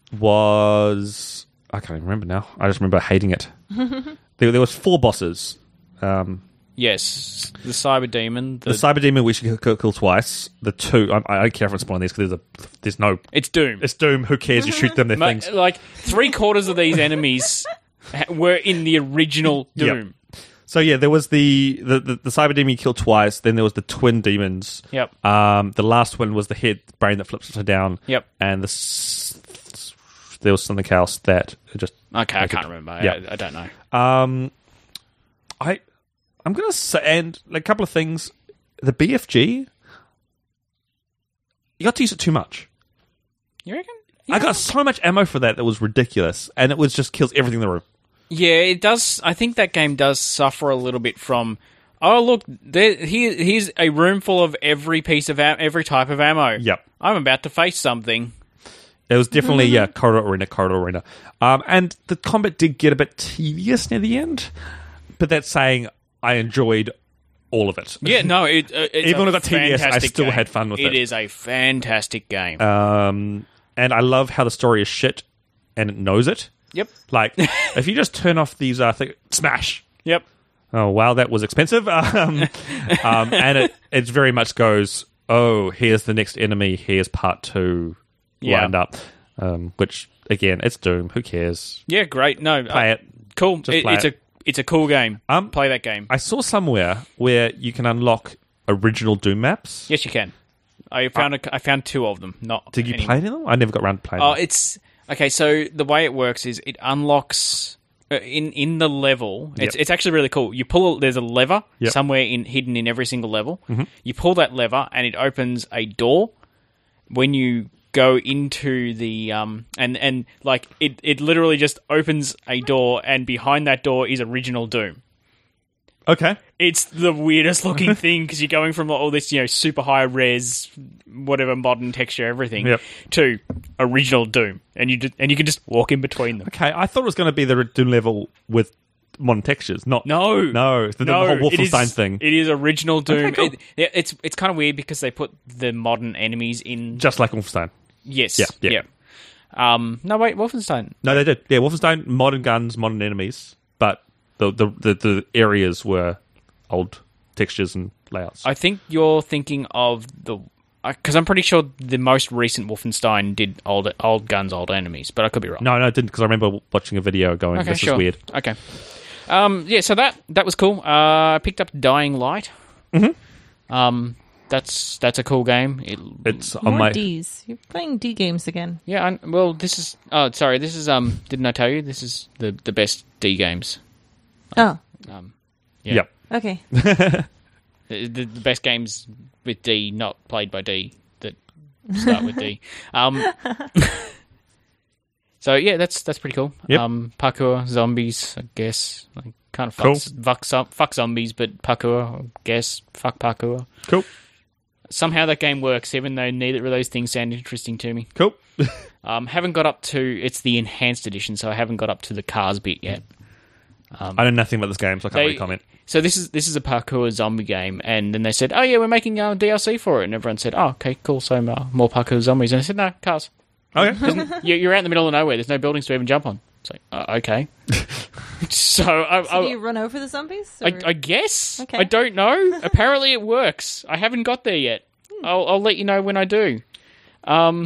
was I can't even remember now. I just remember hating it. there, there was four bosses. Um, Yes, the cyber demon. The, the cyber demon we should kill, kill twice. The two I, I don't care if I'm spoiling these because there's a there's no it's Doom. it's Doom. Who cares? You shoot them. They're Ma- things. like three quarters of these enemies ha- were in the original Yep. Doom. So yeah, there was the, the, the, the cyber demon you killed twice. Then there was the twin demons. Yep. Um, the last one was the head brain that flips upside down. Yep. And the s- there was something else that it just Okay, I Like can't it- remember. yeah. I, I don't know. um, I I'm gonna say and like, a couple of things. The B F G, you got to use it too much. You reckon? I got so much ammo for that that was ridiculous, and it was just kills everything in the room. Yeah, it does. I think that game does suffer a little bit from. Oh, look, there, here, here's a room full of every piece of am- every type of ammo. Yep. I'm about to face something. It was definitely, yeah, corridor arena, corridor arena. Um, and the combat did get a bit tedious near the end, but that's saying I enjoyed all of it. Yeah, no, it, uh, it's Even a when it got tedious, I fantastic still game. had fun with it. It is a fantastic game. Um, and I love how the story is shit, and it knows it. yep, Like, if you just turn off these, uh, th- smash. yep. Oh, wow, that was expensive. Um, um, and it, it very much goes, oh, here's the next enemy, here's part two Yeah. lined up. Um, which, again, it's Doom. Who cares? Yeah, great. No, Play uh, it. cool. Just It- play it's it. a it's a cool game. Um, Play that game. I saw somewhere where you can unlock original Doom maps. Yes, you can. I found a, I found two of them. Not Did you any- play any of them? I never got around to playing Oh, them. it's okay. So the way it works is it unlocks uh, in in the level. It's Yep. it's actually really cool. You pull. There's a lever Yep. somewhere in hidden in every single level. You pull that lever and it opens a door. When you go into the um and and like it it literally just opens a door and behind that door is original Doom. Okay. It's the weirdest looking thing because you're going from all this, you know, super high res, whatever modern texture, everything, Yep. to original Doom, and you just, and you can just walk in between them. Okay, I thought it was going to be the Doom level with modern textures, not... No, No, it's the, no, the whole it is- Wolfenstein thing. It is original Doom. Okay, cool. It- yeah, it's it's kind of weird because they put the modern enemies in. Just like Wolfenstein. Yes, Yeah, yeah. Um, no, wait, Wolfenstein. No, they did. Yeah, Wolfenstein, modern guns, modern enemies, but the the, the, the areas were old textures and layouts. I think you're thinking of the because I'm pretty sure the most recent Wolfenstein did old old guns, old enemies, but I could be wrong. no, no, I didn't, because I remember watching a video going, Okay, this sure. is weird. Okay. Um, yeah, so that that was cool. Uh, I picked up Dying Light. Um, Um, that's that's a cool game. It, It's on More my. D's. You're playing D games again. yeah. I, well, this is. Oh, sorry. This is. Um, didn't I tell you? This is the the best D games. Oh, Um, yeah. Yep. okay. The, the, the best games with D, not played by D, that start with D. Um, so yeah, that's that's pretty cool. Yep. Um, parkour zombies, I guess. Like, kind of Cool. fuck, fuck, fuck zombies, but parkour. I guess fuck parkour. Cool. Somehow that game works, even though neither of those things sound interesting to me. Cool. Um, haven't got up to. It's the enhanced edition, so I haven't got up to the cars bit yet. I know nothing about this game, so I can't They- really comment. So this is this is a parkour zombie game, and then they said, "Oh yeah, we're making uh, D L C for it," and everyone said, "Oh okay, cool, so uh, more parkour zombies." And I said, "No, cars. Okay. You- You're out in the middle of nowhere. There's no buildings to even jump on." It's like, uh, okay. so I, So do I, you run over the zombies? I, or- I guess Okay. I don't know. Apparently, it works. I haven't got there yet. I'll, I'll let you know when I do. Um,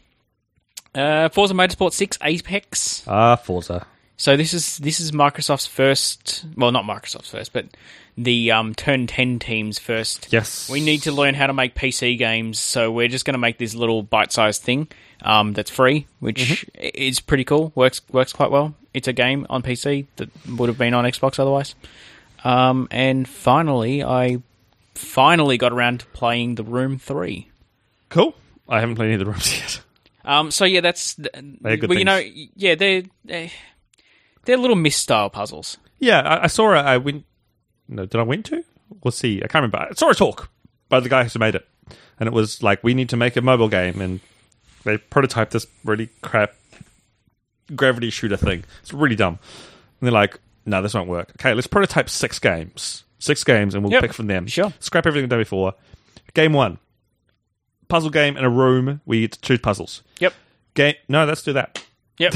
uh, Forza Motorsport six Apex. Ah, Forza. So this is this is Microsoft's first, well, not Microsoft's first, but the um, Turn ten team's first. Yes. We need to learn how to make P C games, so we're just going to make this little bite-sized thing um, that's free, which is pretty cool. works works quite well. It's a game on P C that would have been on Xbox otherwise. Um, and finally, I finally got around to playing The Room three. Cool. I haven't played any of the rooms yet. Um, so yeah, that's They're good well, you know, things. yeah, they're they're, they're little Myst style puzzles. Yeah, I, I saw a. I went. No, did I went to? We'll see. I can't remember. I saw a talk by the guy who made it, and it was like, we need to make a mobile game, and they prototyped this really crap gravity shooter thing. It's really dumb. And they're like, no, this won't work. Okay, let's prototype six games. Six games, and we'll Yep, pick from them. sure. Scrap everything we've done before. Game one. Puzzle game in a room where you get to choose puzzles. Yep. Game. No, let's do that. Yep.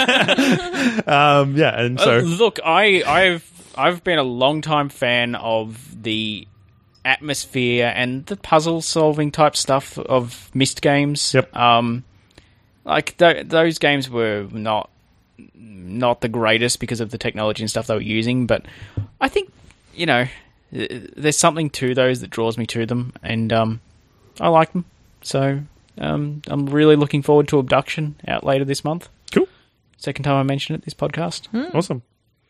Um, yeah, and so. Uh, look, I, I've I've been a long time fan of the atmosphere and the puzzle solving type stuff of Myst games. Yep. Um, like th- those games were not not the greatest because of the technology and stuff they were using, but I think you know th- there's something to those that draws me to them, and um, I like them. So um, I'm really looking forward to Abduction out later this month. Cool. Second time I mentioned it this podcast. Awesome.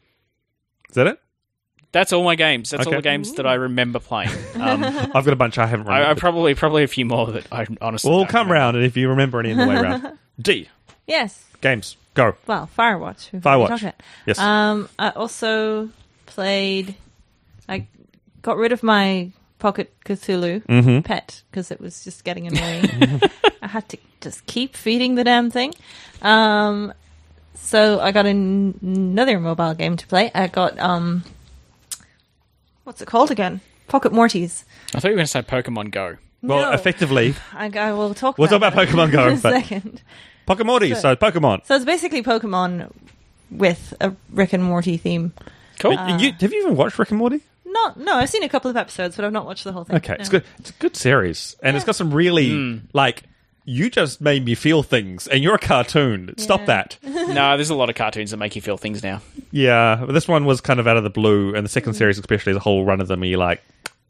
Is that it? That's all my games. That's all Okay. the games that I remember playing. Um, I've got a bunch I haven't I, I remembered. probably probably a few more that I honestly. We'll don't come remember. round, and if you remember any in the way round. D. Yes. Games. Go. Well, Firewatch. we've Firewatch. already talked about. Yes. Um, I also played. I got rid of my Pocket Cthulhu Mm-hmm. pet because it was just getting annoying. I had to just keep feeding the damn thing. Um, so I got an- another mobile game to play. I got um, what's it called again? Pocket Mortys. I thought you were going to say Pokemon Go. Well, No. effectively, I, I will talk. we'll talk about, about Pokemon Go, in a but second. Pokemon. So Pokemon. So it's basically Pokemon with a Rick and Morty theme. Cool. And you, have you even watched Rick and Morty? Not, no, I've seen a couple of episodes, but I've not watched the whole thing. Okay, it's No. good. It's a good series, and it's got some really like. You just made me feel things, and you're a cartoon. Stop Yeah. that. no, there's a lot of cartoons that make you feel things now. Yeah, but this one was kind of out of the blue, and the second series, especially, the whole run of them, and you're like,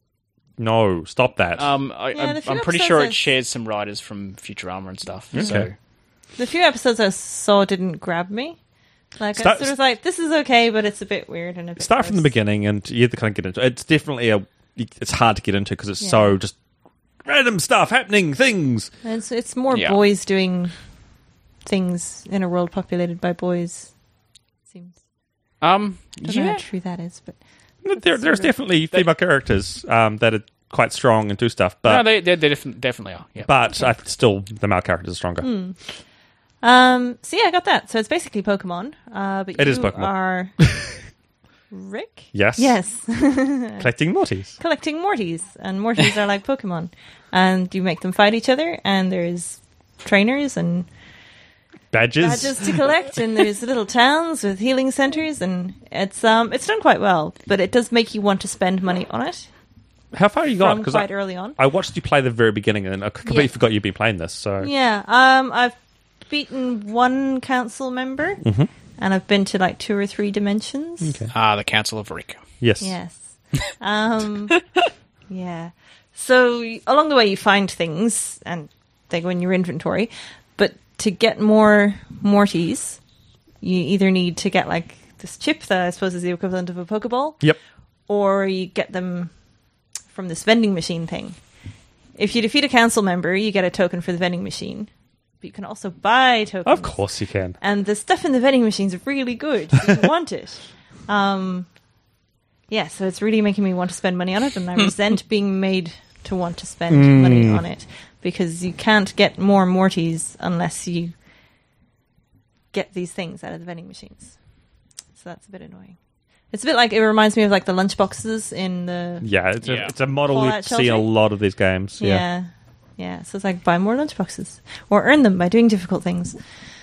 no, stop that. Um, I, Yeah, I, the few I'm pretty episodes sure I- it shares some writers from Futurama and stuff. So Okay. The few episodes I saw didn't grab me. Like, Start- I sort of like, this is okay, but it's a bit weird and a bit Start from the gross. beginning, and you have to kind of get into it. It's definitely a. It's hard to get into because it's so Yeah. just random stuff happening, things. And It's, it's more Yeah. boys doing things in a world populated by boys. Seems. um, I don't know yeah, how true that is, but There, there's sort of- definitely female characters um, that are quite strong and do stuff, but no, they they, they def- definitely are. Yeah. but I still the male characters are stronger. Hmm. um. So yeah, I got that. So it's basically Pokemon. Uh, but It you is Pokemon. are Rick. Yes. Yes. Collecting Mortys. Collecting Mortys, and Mortys are like Pokemon, and you make them fight each other, and there's trainers and Badges. badges to collect, and there's little towns with healing centers, and it's um it's done quite well, but it does make you want to spend money on it How far you got? from Because quite I, early on. I watched you play the very beginning, and I completely Yeah. forgot you'd been playing this. So Yeah, um, I've beaten one council member, Mm-hmm. and I've been to like two or three dimensions. Okay. Ah, the Council of Rick. yes, Yes. Um, yeah. So along the way, you find things, and they go in your inventory. But to get more Morties, you either need to get like this chip that I suppose is the equivalent of a Pokeball. Yep. Or you get them from this vending machine thing. If you defeat a council member, you get a token for the vending machine. But you can also buy tokens. Of course you can. And the stuff in the vending machine is really good. So you want it. Um, yeah, so it's really making me want to spend money on it, and I resent being made to want to spend Mm. money on it, because you can't get more Morties unless you get these things out of the vending machines. So that's a bit annoying. It's a bit like, it reminds me of like the lunchboxes in the... Yeah, it's a, Yeah. it's a model we Fallout see in a Shelter? lot of these games. Yeah. Yeah. Yeah, so it's like buy more lunchboxes or earn them by doing difficult things.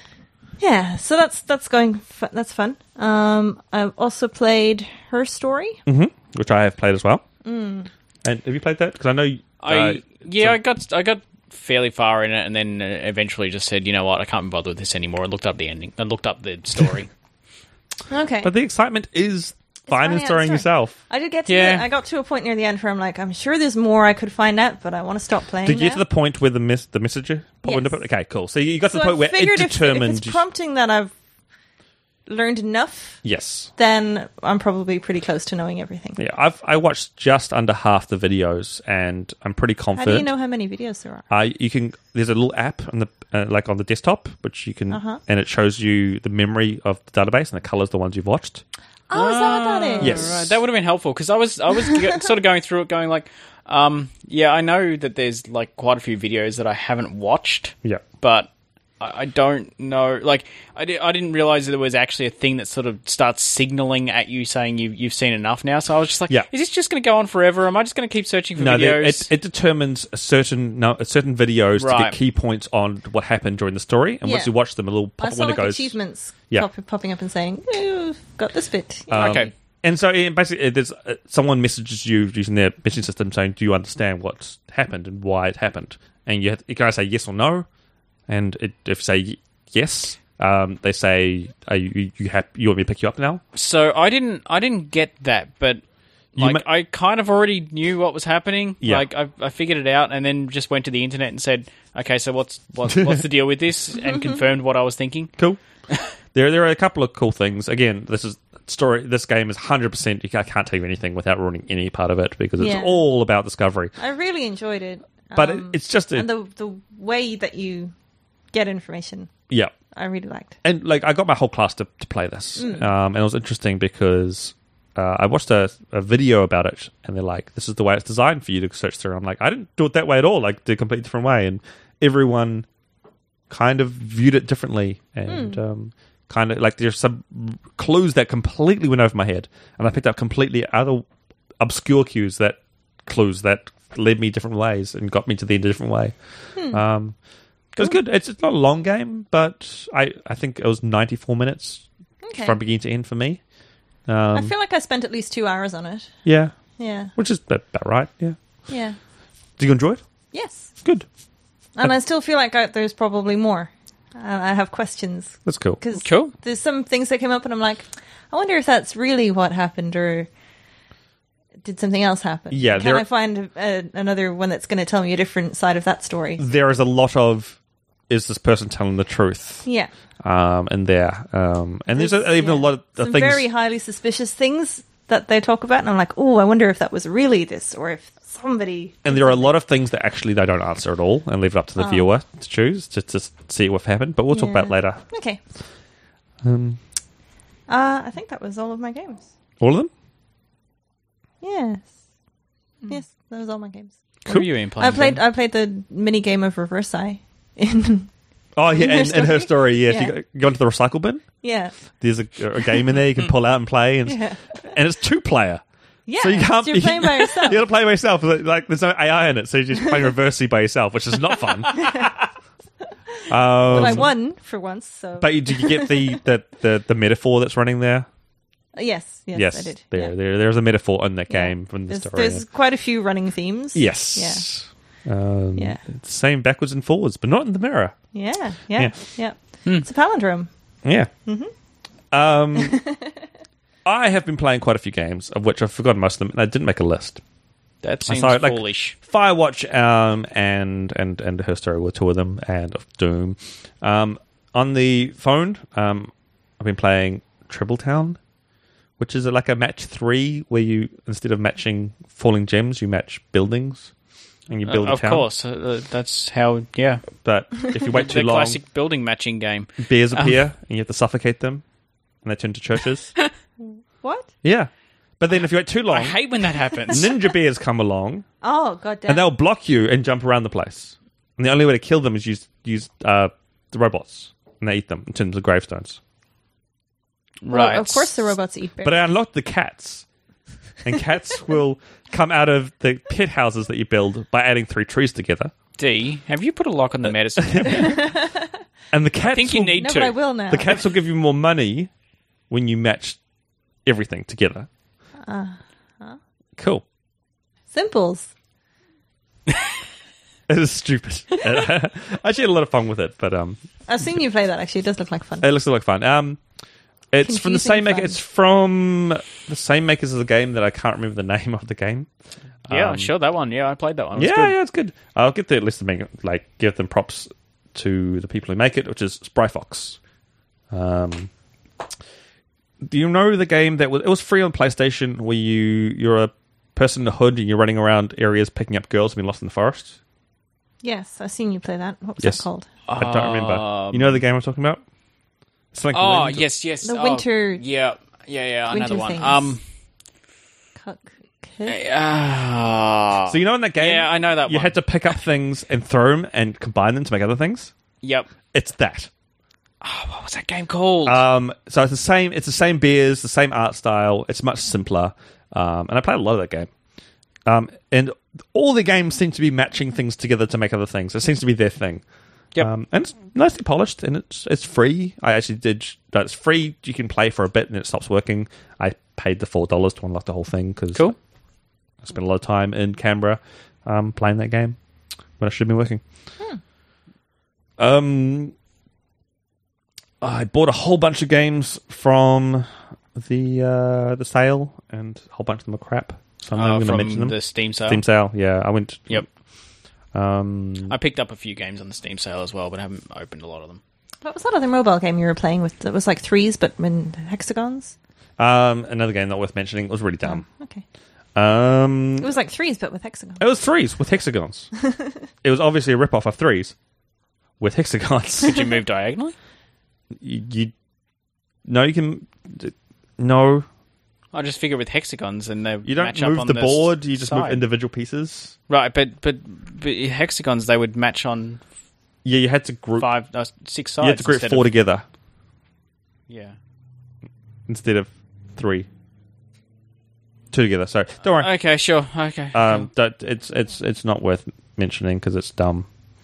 Yeah, so that's that's going fu- that's fun. Um, I've also played Her Story. hmm Which I have played as well. Mm. And have you played that? Because I know... you- I uh, yeah, so- I got I got fairly far in it, and then uh, eventually just said, you know what, I can't be bothered with this anymore. I looked up the ending. I looked up the story. Okay, But the excitement is finding finding out starring the story. yourself. I did get to Yeah. the, I got to a point near the end where I'm like, I'm sure there's more I could find out, but I want to stop playing. Did you get now. to the point where the mes- the messenger popped Yes. into it? Okay, cool. So you got to So the point I where it figured if, determined... if it's prompting that I've learned enough, yes. then I'm probably pretty close to knowing everything. Yeah, I've I watched just under half the videos, and I'm pretty How confident. do you know how many videos there are? Uh, you can. There's a little app on the uh, like on the desktop, which you can, Uh-huh. and it shows you the memory of the database and the colors the ones you've watched. Oh, is that what that is? Yes. Right, that would have been helpful, because I was I was g- sort of going through it, going like, um, yeah, I know that there's like quite a few videos that I haven't watched, Yeah. but I, I don't know. Like, I, di- I didn't realize that there was actually a thing that sort of starts signaling at you saying you you've seen enough now. So I was just like, Yeah. is this just going to go on forever? Am I just going to keep searching for No, there- videos? it, it determines a certain no, a certain videos to Right. get key points on what happened during the story, and once Yeah. you watch them, a little I pop saw window like goes. achievements Yeah. pop- popping up and saying, "Oh, got this bit." Um, Okay. And so yeah, basically, there's uh, someone messages you using their messaging system saying, "Do you understand what's happened and why it happened?" And you have, you can either say yes or no. And it, if you say y- yes, um, they say, "Are you you, hap- you want me to pick you up now?" So I didn't I didn't get that, but You like ma- I kind of already knew what was happening. Yeah. Like I, I figured it out, and then just went to the internet and said, okay, so what's what, what's the deal with this, and confirmed what I was thinking. Cool. there there are a couple of cool things. Again, this is story. This game is one hundred percent. I can't tell you anything without ruining any part of it because it's Yeah. all about discovery. I really enjoyed it. But Um, it, it's just a, and the the way that you get information, yeah. I really liked. And like I got my whole class to, to play this, Mm. um, and it was interesting because uh, I watched a, a video about it, and they're like, "This is the way it's designed for you to search through." I'm like, I didn't do it that way at all. Like, did a completely different way, and everyone kind of viewed it differently, and Mm. um, kind of like there's some clues that completely went over my head, and I picked up completely other obscure cues that clues that led me different ways and got me to the end a different way. Hmm. Um, it was good. It's, it's not a long game, but I, I think it was ninety-four minutes Okay. from beginning to end for me. I Um, feel like I spent at least two hours on it. yeah, Yeah. which is about about right. Yeah. Yeah. Did you enjoy it? Yes. Good. And I still feel like I, there's probably more. I I have questions That's cool. because Cool. there's some things that came up, and I'm like, I wonder if that's really what happened, or did something else happen? Yeah, Can there- I find a, another one that's going to tell me a different side of that story? There is a lot of is this person telling the truth Yeah. um, in there, um, and there's, a, even a yeah, lot of the some things. very highly suspicious things that they talk about, and I'm like, oh, I wonder if that was really this, or if somebody. And there are a lot of things that actually they don't answer at all and leave it up to the Oh. viewer to choose to, to see what happened. But we'll talk Yeah. about it later. Okay. Um, Uh, I think that was all of my games. all of them? Yes. Yes, that was all my games. What have you been playing? I played. Ben? I played the mini game of Reverse Eye. In Oh, yeah, In her and, and her story, yes. Yeah. You go, go into the recycle bin. yeah, There's a, a game in there you can pull out and play, and, yeah, and it's two player. yeah. So you can't you're be- playing by yourself. You got to play by yourself. Like, like, there's no A I in it, so you're just playing reversely by yourself, which is not fun. um, But I won for once. So But you, did you get the, the, the, the metaphor that's running there? Uh, yes, yes, I did. There, Yeah. there, there's a metaphor in that Yeah. game from the There's, story. there's quite a few running themes. Yes. Um, Yeah. It's the same backwards and forwards, but not in the mirror. Yeah, Yeah. yeah, yeah. Hmm. It's a palindrome. Yeah. Mm-hmm. Um, I have been playing quite a few games, of which I've forgotten most of them, and I didn't make a list. that seems So, like, foolish. Firewatch um, and and and Her Story were two of them, and of Doom. Um, on the phone, um, I've been playing Tribble Town, which is like a match three where you, instead of matching falling gems, you match buildings and you build Uh, a of town. course, uh, that's how. Yeah, But if you wait too the long, classic building matching game. bears appear and you have to suffocate them, and they turn to churches. What? Yeah, but then if you wait too long, I hate when that happens. ninja bears come along Oh, god damn. and they'll block you and jump around the place. And the only way to kill them is use use uh, the robots, and they eat them in terms of gravestones. Well, Right. of course the robots eat bears. But I unlocked the cats, and cats will come out of the pet houses that you build by adding three trees together. D, have you put a lock on the medicine? And the cats I think you will, need no, to. but I will now. the cats will give you more money when you match everything together. Uh-huh. Cool. Simples. It is stupid. I actually had a lot of fun with it, but um, I've seen you play that, actually. It does look like fun. it looks like fun. Um, it's from the Confusing same maker. fun. It's from the same makers of the game that I can't remember the name of the game. Yeah, Um, sure, that one. Yeah, I played that one. It was Yeah, good. yeah, it's good. I'll get the list of make like give them props to the people who make it, which is Spryfox. Um, do you know the game that was it was free on PlayStation where you you're a person in a hood and you're running around areas picking up girls who've been lost in the forest? Yes, I've seen you play that. What was Yes. that called? I don't remember. Um, You know the game I'm talking about? It's like Oh, Wind- yes, yes. The oh, winter- Yeah, yeah, yeah. winter Another one. things. Um. Cuck Kid? Uh, So you know in that game, Yeah, I know that you one. had to pick up things and throw them and combine them to make other things. Yep. It's that. What was that game called? Um, so it's the same. It's the same beers, the same art style. It's much simpler, um, and I played a lot of that game. Um, and all the games seem to be matching things together to make other things. It seems to be their thing. Yep. Um, and it's nicely polished, and it's it's free. I actually did. No, it's free. You can play for a bit, and it stops working. I paid the four dollars to unlock the whole thing because Cool. I spent a lot of time in Canberra um, playing that game when I should have been working. Um, I bought a whole bunch of games from the uh, the sale, and a whole bunch of them are crap. So I'm not Uh, going to from mention them. the Steam sale. Steam sale, yeah. I went. Yep. Um, I picked up a few games on the Steam sale as well, but I haven't opened a lot of them. What was that other mobile game you were playing with that was like threes but in hexagons? um, another game not worth mentioning. It was really dumb. Oh, okay. Um, It was like threes but with hexagons. it was threes with hexagons. It was obviously a rip-off of threes with hexagons. Did you move diagonally? you, you no, you can no. I just figure with hexagons and they You don't match up move on the the board. You just move side. individual pieces. Right, but, but but hexagons they would match on Yeah, you had to group. five, uh, six sides. You had to group instead four of, together Yeah. instead of three. Two together. So don't worry. Okay, sure. Okay. Um, that it's it's it's not worth mentioning because it's dumb.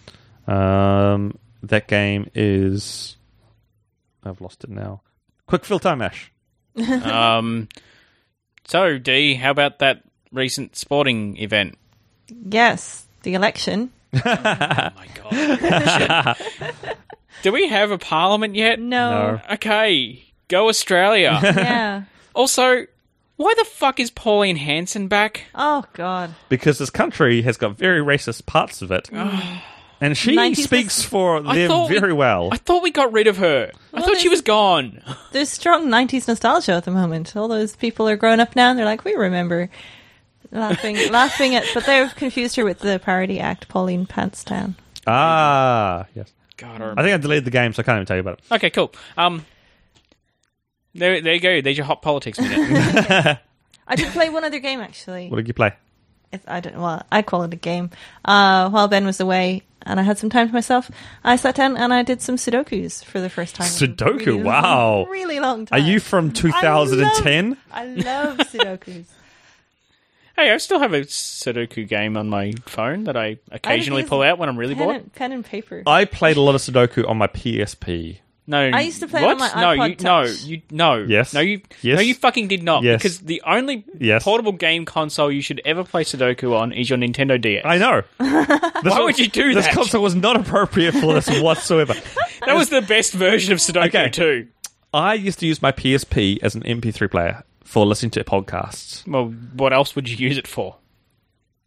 Um, that game is. I've lost it now. Quick fill time, Ash. um. So, D, how about that recent sporting event? Yes, the election. Oh my god! Shit. Do we have a parliament yet? No. No. Okay, go Australia. Yeah. Also, why the fuck is Pauline Hanson back? Oh god. Because this country has got very racist parts of it, and she nineties speaks for I them thought we- very well. I thought we got rid of her. I Well, thought she there's- was gone. There's strong nineties nostalgia at the moment. All those people are grown up now and they're like, we remember laughing laughing at but they've confused her with the parody act Pauline Pantstown. Ah, yes. God, I I think I deleted the game, so I can't even tell you about it. Okay, cool. Um, there, there you go. There's your hot politics minute. I did play one other game actually. What did you play? It's, I don't well, I call it a game. Uh, while Ben was away and I had some time to myself, I sat down and I did some Sudokus for the first time. in a Sudoku, really wow. long, really long Are time. you from two thousand ten? I love, I love Sudokus. Hey, I still have a Sudoku game on my phone that I occasionally use pull out when I'm really pen bored. and, pen and paper. I played a lot of Sudoku on my P S P. No, I used to play it what? on my no, iPod you, no, Touch. you no, Yes. no, you, Yes. no, you fucking did not. Yes. Because the only Yes. portable game console you should ever play Sudoku on is your Nintendo D S. I know. Why would you do This that? console was not appropriate for this whatsoever. That was the best version of Sudoku Okay. too. I used to use my P S P as an M P three player for listening to podcasts. Well, what else would you use it for?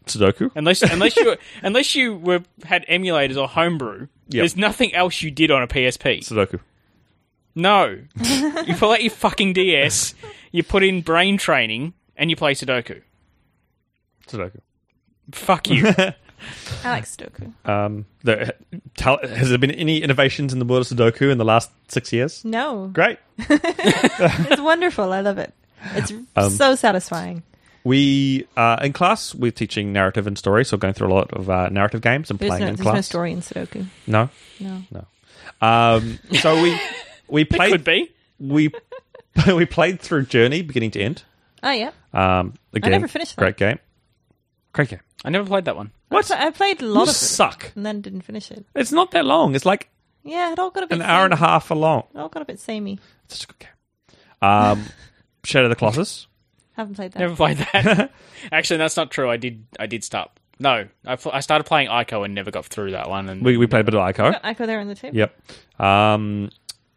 Sudoku. Unless unless you unless you were had emulators or homebrew, there's nothing else you did on a P S P. Sudoku. No. You pull out your fucking D S, you put in brain training, and you play Sudoku. Sudoku. Fuck you. I like Sudoku. Um, there, tell, has there been any innovations in the world of Sudoku in the last six years? No. Great. It's wonderful. I love it. It's Um, so satisfying. We, uh, in class, we're teaching narrative and story, so going through a lot of uh, narrative games and There's, playing no, in there's no class. story in Sudoku. No? No. No. Um, so we we It played could be. we we played through Journey beginning to end. Oh, yeah. Um, again, never finished that. Great game. Great game. I never played that one. What? I played a lot You of it suck. and then didn't finish it. It's not that long. It's like Yeah, it all got a bit an hour and a samey. half long. It all got a bit samey. It's such a good game. Um, Shadow of the Colossus. Haven't played that. Never played that. Actually, that's not true. I did. I did start. No, I, pl- I started playing Ico and never got through that one. And We we played a bit of Ico. Got Ico there on the table. Yep. Um,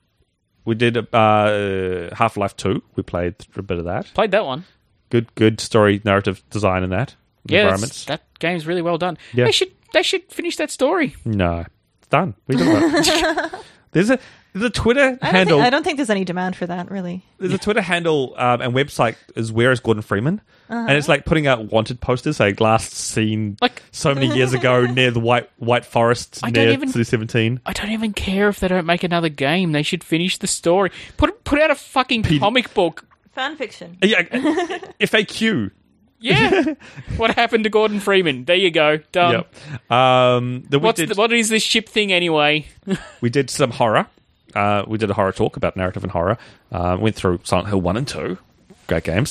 we did uh, Half-Life two. We played a bit of that. played that one. Good good story, narrative design in that. Yeah, Environments. that's- that game's really well done. Yeah. They should. They should finish that story. No, it's done. We do that. There's a there's a Twitter I don't, handle. think, I don't think there's any demand for that, really. There's a Twitter handle um, and website is Where is Gordon Freeman, and it's like putting out wanted posters, saying last seen Like- so many years ago near the White White Forest I don't near even- City seventeen. I don't even care if they don't make another game. They should finish the story. Put put out a fucking comic book. Fan fiction. Yeah, F A Q. Yeah. What happened to Gordon Freeman? There you go. Done. Yep. Um, the, we What's did the, what is this ship thing anyway? we did some horror. Uh, we did a horror talk about narrative and horror. Uh, went through Silent Hill one and two. Great games.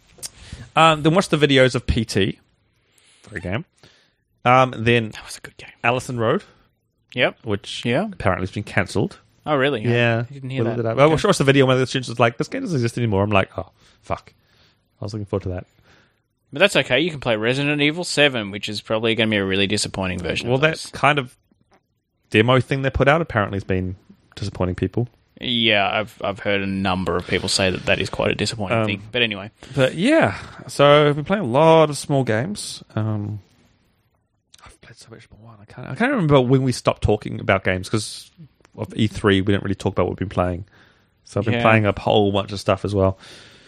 Um, then watched the videos of P T. Great game. Um, then That was a good game. Allison Road, Yep. which Yeah. apparently has been cancelled. Oh, really? Yeah. I didn't hear We looked that. it up. I watched the video. One of the students was like, this game doesn't exist anymore. I'm like, oh, fuck. I was looking forward to that. But that's okay. You can play Resident Evil seven, which is probably going to be a really disappointing version Well, of that those. kind of demo thing they put out apparently has been disappointing people. Yeah, I've I've heard a number of people say that that is quite a disappointing Um, thing. But anyway, But yeah, so I've been playing a lot of small games. Um, I've played so much more. I can't. I can't remember when we stopped talking about games because of E three. We didn't really talk about what we've been playing. So I've been Yeah. playing a whole bunch of stuff as well.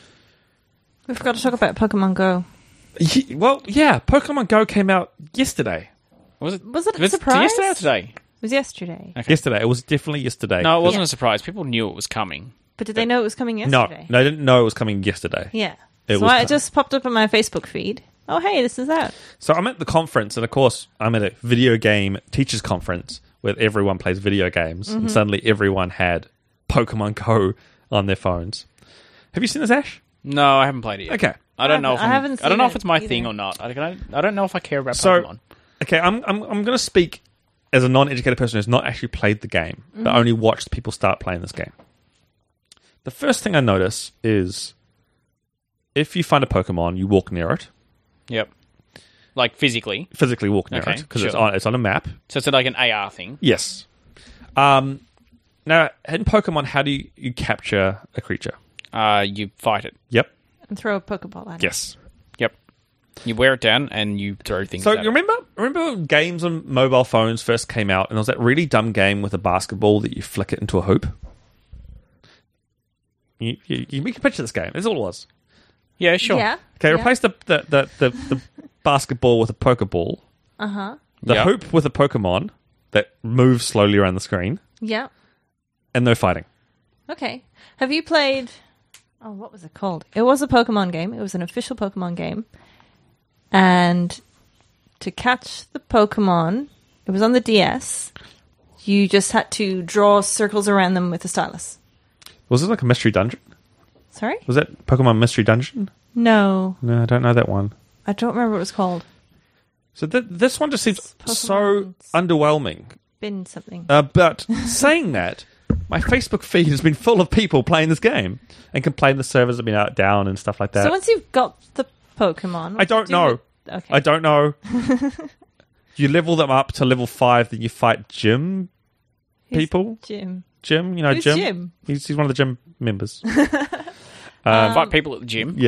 We forgot to talk about Pokemon Go. Ye- Well, yeah, Pokemon Go came out yesterday. was it Was it a was surprise? yesterday or today? It was yesterday. Okay. Yesterday, it was definitely yesterday. No, it wasn't Yeah. a surprise. People knew it was coming. But did they know it was coming no, yesterday? no, I didn't know it was coming yesterday. Yeah. It so was I, com- it just popped up on my Facebook feed. Oh, hey, this is out. So I'm at the conference, and of course, I'm at a video game teachers conference where everyone plays video games, Mm-hmm. and suddenly everyone had Pokemon Go on their phones. Have you seen this, Ash? No, I haven't played it yet. Okay. I don't know if I I'm, haven't I don't know seen if it it's my either. thing or not. I don't, I don't know if I care about So- Pokemon. Okay, I'm I'm I'm going to speak as a non-educated person who's not actually played the game, Mm-hmm. but only watched people start playing this game. The first thing I notice is if you find a Pokemon, you walk near it, Yep. Like physically. physically walk near Okay, it because it's sure. on it's on a map. So it's like an A R thing. Yes. Um. Now, in Pokemon, how do you, you capture a creature? Uh, you fight it. Yep. And throw a Pokeball at it. Yes. Yep. You wear it down and you throw things So at you it. remember remember when games on mobile phones first came out, and there was that really dumb game with a basketball that you flick it into a hoop. You, you, you we can picture this game. That's all it was. Yeah, sure. Yeah. Okay, yeah. replace the the, the, the, the basketball with a Pokeball, Uh-huh. the Yeah. hoop with a Pokemon that moves slowly around the screen, Yeah. and no fighting. Okay. Have you played... Oh, what was it called? It was a Pokemon game. It was an official Pokemon game. And to catch the Pokemon, it was on the D S. You just had to draw circles around them with a stylus. Was it like a mystery dungeon? Sorry? Was that Pokemon Mystery Dungeon? No. No, I don't know that one. I don't remember what it was called. So th- this one just seems Pokemon so underwhelming. Bin something. Uh, but saying that, my Facebook feed has been full of people playing this game and complain the servers have been out down and stuff like that. So once you've got the Pokemon... what I do you don't do know. with- Okay. I don't know. You level them up to level five, then you fight gym Who's people. Jim. Jim, you know Who's Jim. Jim? He's, he's one of the gym members. Uh, fight people at the gym. Yeah.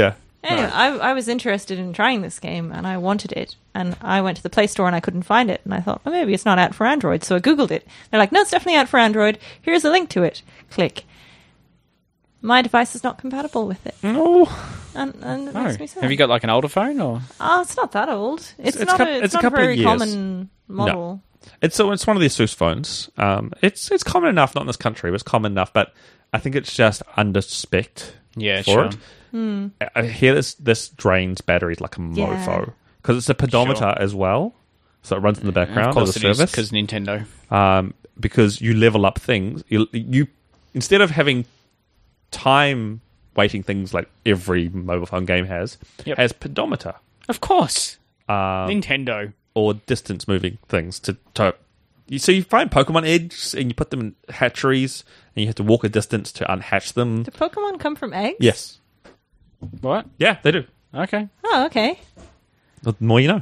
Anyway, I, I was interested in trying this game and I wanted it. And I went to the Play Store and I couldn't find it. And I thought, well, maybe it's not out for Android. So I Googled it. They're like, no, it's definitely out for Android. Here's a link to it. Click. My device is not compatible with it. No. And, and it Oh. makes me sad. Have you got like an older phone or? Oh, it's not that old. It's, it's not, cou- a, it's it's a not a couple of very years. common model. It's so it's one of the Asus phones. Um, it's it's common enough, not in this country, but it's common enough. But I think it's just under spec Yeah, for sure. it. I I hear this this drains batteries like a Yeah. mofo because it's a pedometer Sure. as well, so it runs in the background Of of, course the it is, service. because Nintendo. Um, because you level up things, you, you instead of having time waiting things like every mobile phone game has, Yep. has pedometer Of course. um, Nintendo. or distance moving things to. to you, so you find Pokemon eggs and you put them in hatcheries and you have to walk a distance to unhatch them. Do Pokemon come from eggs? Yes. What? Yeah, they do. Okay. Oh, okay. The more you know.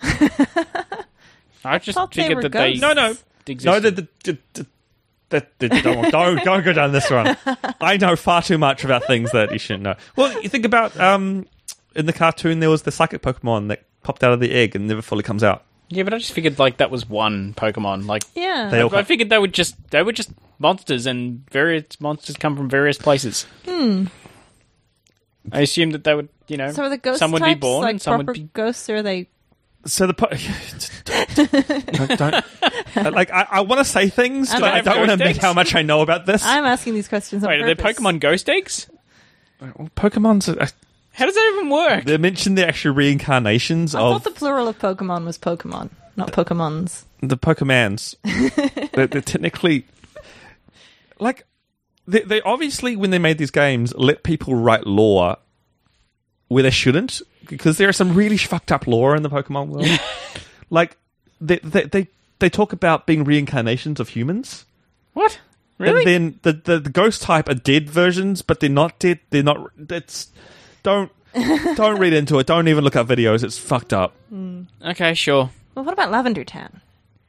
I just thought they figured were that they ghosts. No, no. existed. No, the, the, the, the, that, that, don't, don't, don't go down this one. I know far too much about things that you shouldn't know. Well, you think about um, in the cartoon, there was the psychic Pokemon that popped out of the egg and never fully comes out. Yeah, but I just figured like that was one Pokemon. Like Yeah. They all I figured they would just they were just monsters, and various monsters come from various places. Hmm. I assumed that they would, you know, so are the ghost some would types be born like and some proper would be. ghosts, or are they... So the po- don't, don't like I, I want to say things, And but they I have don't want to ghost admit eggs? how much I know about this. I'm asking these questions on Wait, are there purpose. Pokemon ghost eggs? Pokemon's uh, How does that even work? they mentioned the actual reincarnations I of thought the plural of Pokemon was Pokemon, not Pokemons. the Pokemans. they're, they're technically like they, they obviously when they made these games let people write lore where they shouldn't, because there is some really fucked up lore in the Pokemon world. Like they, they they they talk about being reincarnations of humans. What? Really? And then the, the the ghost type are dead versions, but they're not dead. They're not. That's don't don't read into it. Don't even look up videos. It's fucked up. Okay, sure. Well, what about Lavender Town?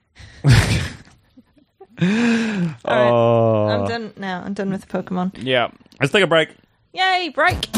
Oh, I'm done now. I'm done with Pokemon. Yeah. let's take a break. Yay, break!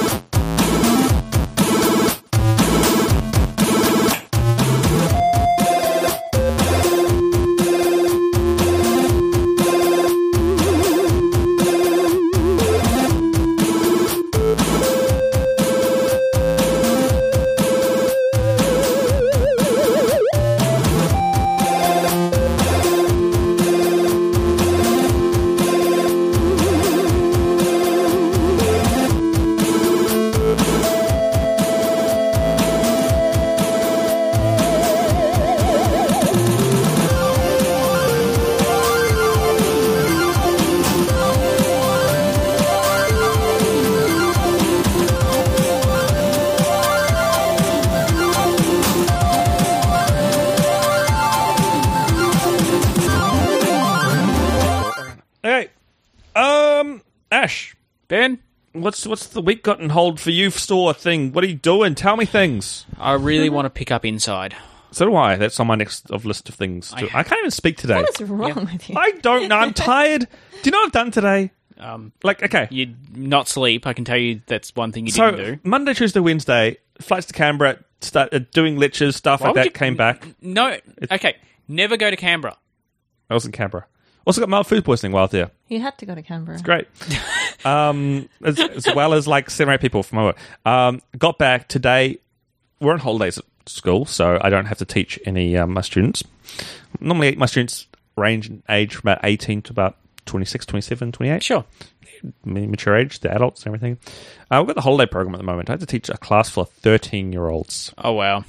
Okay, um, Ash, Ben, what's what's the week got in hold for you store thing? What are you doing? Tell me things. I really want to pick up Inside. So do I. That's on my next of list of things. To, I, can't even speak today. What is wrong Yeah. with you? I don't know. I'm tired. Do you know what I've done today? Um, Like, okay. you not sleep. I can tell you that's one thing you So didn't do. Monday, Tuesday, Wednesday, flights to Canberra, start uh, doing lectures, stuff Why like would that. you- Came back. No. Okay. Never go to Canberra. I was in Canberra. Also got mild food poisoning while there. You had to go to Canberra. Great. um, as, as well as like seven or eight people from over. Um, got back today. We're on holidays at school, so I don't have to teach any um, my students. Normally, my students range in age from about eighteen to about twenty-six, twenty-seven, twenty-eight. Sure. Mature age, the adults and everything. Uh, we've got the holiday program at the moment. I have to teach a class full of thirteen-year-olds. Oh, wow.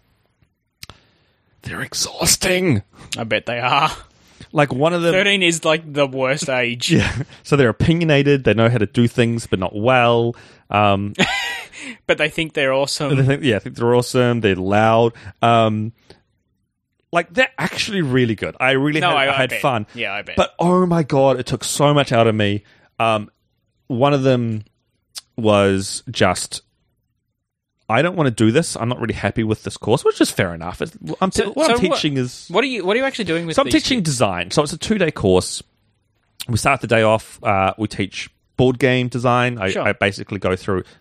They're exhausting. I bet they are. Like one of them... thirteen is like the worst age. Yeah. So they're opinionated. They know how to do things, but not well. Um, But they think they're they awesome. think, yeah, I think they're awesome. They're loud. Um, like they're actually really good. I really No, had, I- I I had bet. fun. Yeah, I bet. But oh my god, it took so much out of me. Um, one of them was just, I don't want to do this. I'm not really happy with this course, which is fair enough. It's, I'm, So- what so I'm teaching is What are you What are you actually doing with so I'm these teaching kids? design. So it's a two day course. We start the day off. Uh, we teach board game design. I, Sure. I basically go through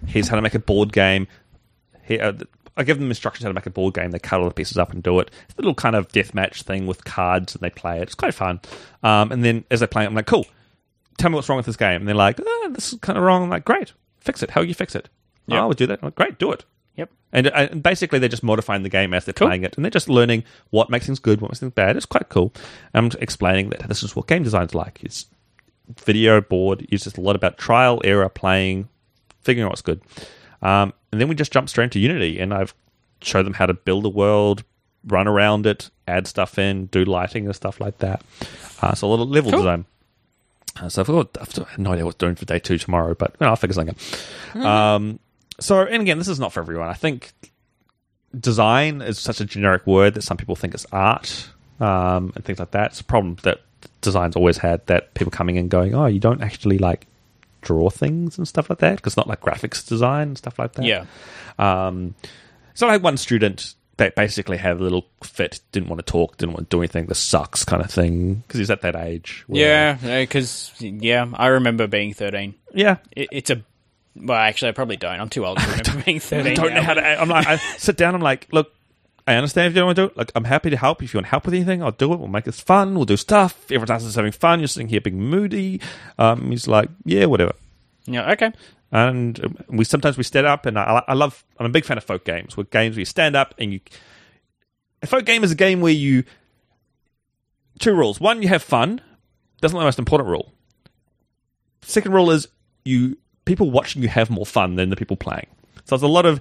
Here's how to make a board game. Here, uh, I give them instructions how to make a board game. They cut all the pieces up and do it. It's a little kind of deathmatch thing with cards, and they play it. It's quite fun. Um, and then as they play it, I'm like, cool. Tell me what's wrong with this game. And they're like, oh, this is kind of wrong. I'm like, great. Fix it. How will you fix it? Yep. Oh, I would do that. I'm like, great. Do it. Yep. And, and basically, they're just modifying the game as they're Cool. playing it. And they're just learning what makes things good, what makes things bad. It's quite cool. I'm explaining that this is what game design's like. It's video board. It's just a lot about trial, error, playing, figuring out what's good. Um, and then we just jump straight into Unity. And I've showed them how to build a world, run around it, add stuff in, do lighting and stuff like that. Uh, so a little level Cool. design. Uh, so I've got I've no idea what I'm doing for day two tomorrow, but you know, I'll figure something out. Mm-hmm. Um, so, and again, this is not for everyone. I think design is such a generic word that some people think it's art um, and things like that. It's a problem that design's always had, that people coming in going, oh, you don't actually like draw things and stuff like that, because it's not like graphics design and stuff like that. Yeah. Um, so I had one student that basically had a little fit, didn't want to talk, didn't want to do anything, this sucks kind of thing, because he's at that age. Where, Yeah, because, yeah, I remember being thirteen. Yeah. It, it's a... Well, actually, I probably don't. I'm too old to remember being thirteen. I don't know now. how to... I'm like, I sit down, I'm like, look, I understand if you don't want to do it. Like, I'm happy to help. If you want help with anything, I'll do it. We'll make this fun. We'll do stuff. Everyone else is having fun. You're sitting here being moody. Um, he's like, yeah, whatever. Yeah, okay. And we sometimes we stand up, and I, I love... I'm a big fan of folk games, where games where you stand up and you... A folk game is a game where you... Two rules. One, you have fun. That's not the most important rule. Second rule is you people watching you have more fun than the people playing. So there's a lot of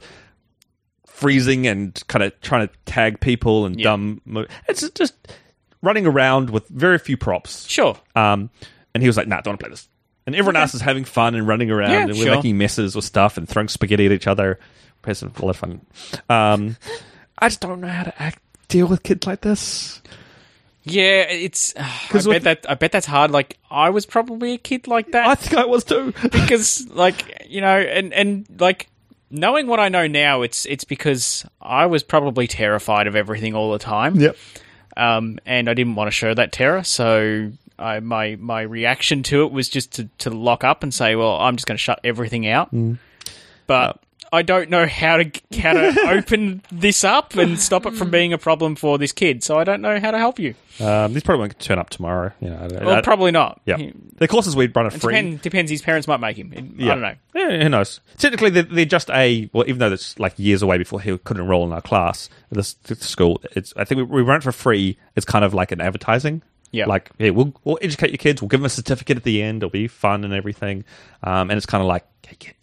freezing and kind of trying to tag people and Yeah. dumb... Mo- it's just running around with very few props. Sure. Um, and he was like, nah, don't want to play this. And everyone Okay. else is having fun and running around, Yeah, and we're sure. making messes with stuff and throwing spaghetti at each other. We're having a lot of fun. Um, I just don't know how to act, deal with kids like this. Yeah, it's... I 'Cause bet with- that I bet that's hard. Like, I was probably a kid like that. I think I was too. because like you know and and like knowing what I know now, it's it's because I was probably terrified of everything all the time. Yep. Um and I didn't want to show that terror, so I my my reaction to it was just to to lock up and say, well, I'm just going to shut everything out. Mm. But I don't know how to how to open this up and stop it from being a problem for this kid, so I don't know how to help you. Um, these probably won't turn up tomorrow. You know, I don't- Well, I- probably not. yeah. It The courses we'd run are free. depend, depends. His parents might make him. It- Yeah. I don't know. Yeah, who knows? Technically, they're, they're just a... Well, even though it's like years away before he could enroll in our class, this, this school, it's. I think we, we run it for free. It's kind of like an advertising. Yeah. Like, yeah, we'll, we'll educate your kids. We'll give them a certificate at the end. It'll be fun and everything. Um, and it's kind of like, hey, kid,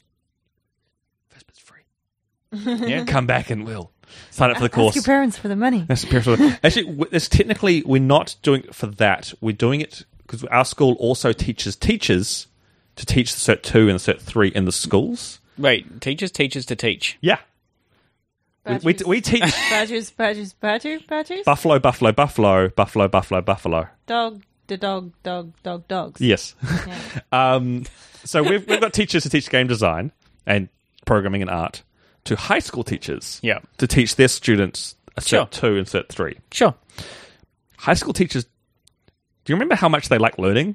first bit's free. Yeah. Come back and we'll sign up for the Ask course. your parents for the money. That's the parents. Actually, w- it's technically, we're not doing it for that. We're doing it because our school also teaches teachers to teach the Cert two and the Cert three in the schools. Wait, teachers, teachers to teach. Yeah. We, we, Badgers. we teach Badgers, badgers, badger, badgers. buffalo, buffalo, buffalo, buffalo, buffalo, buffalo. Dog, the dog, dog, dog, dogs. Yes. Yeah. Um, so we've, we've got teachers to teach game design and programming and art to high school teachers Yeah. to teach their students a Cert Sure. two and Cert three. Sure. High school teachers, do you remember how much they like learning?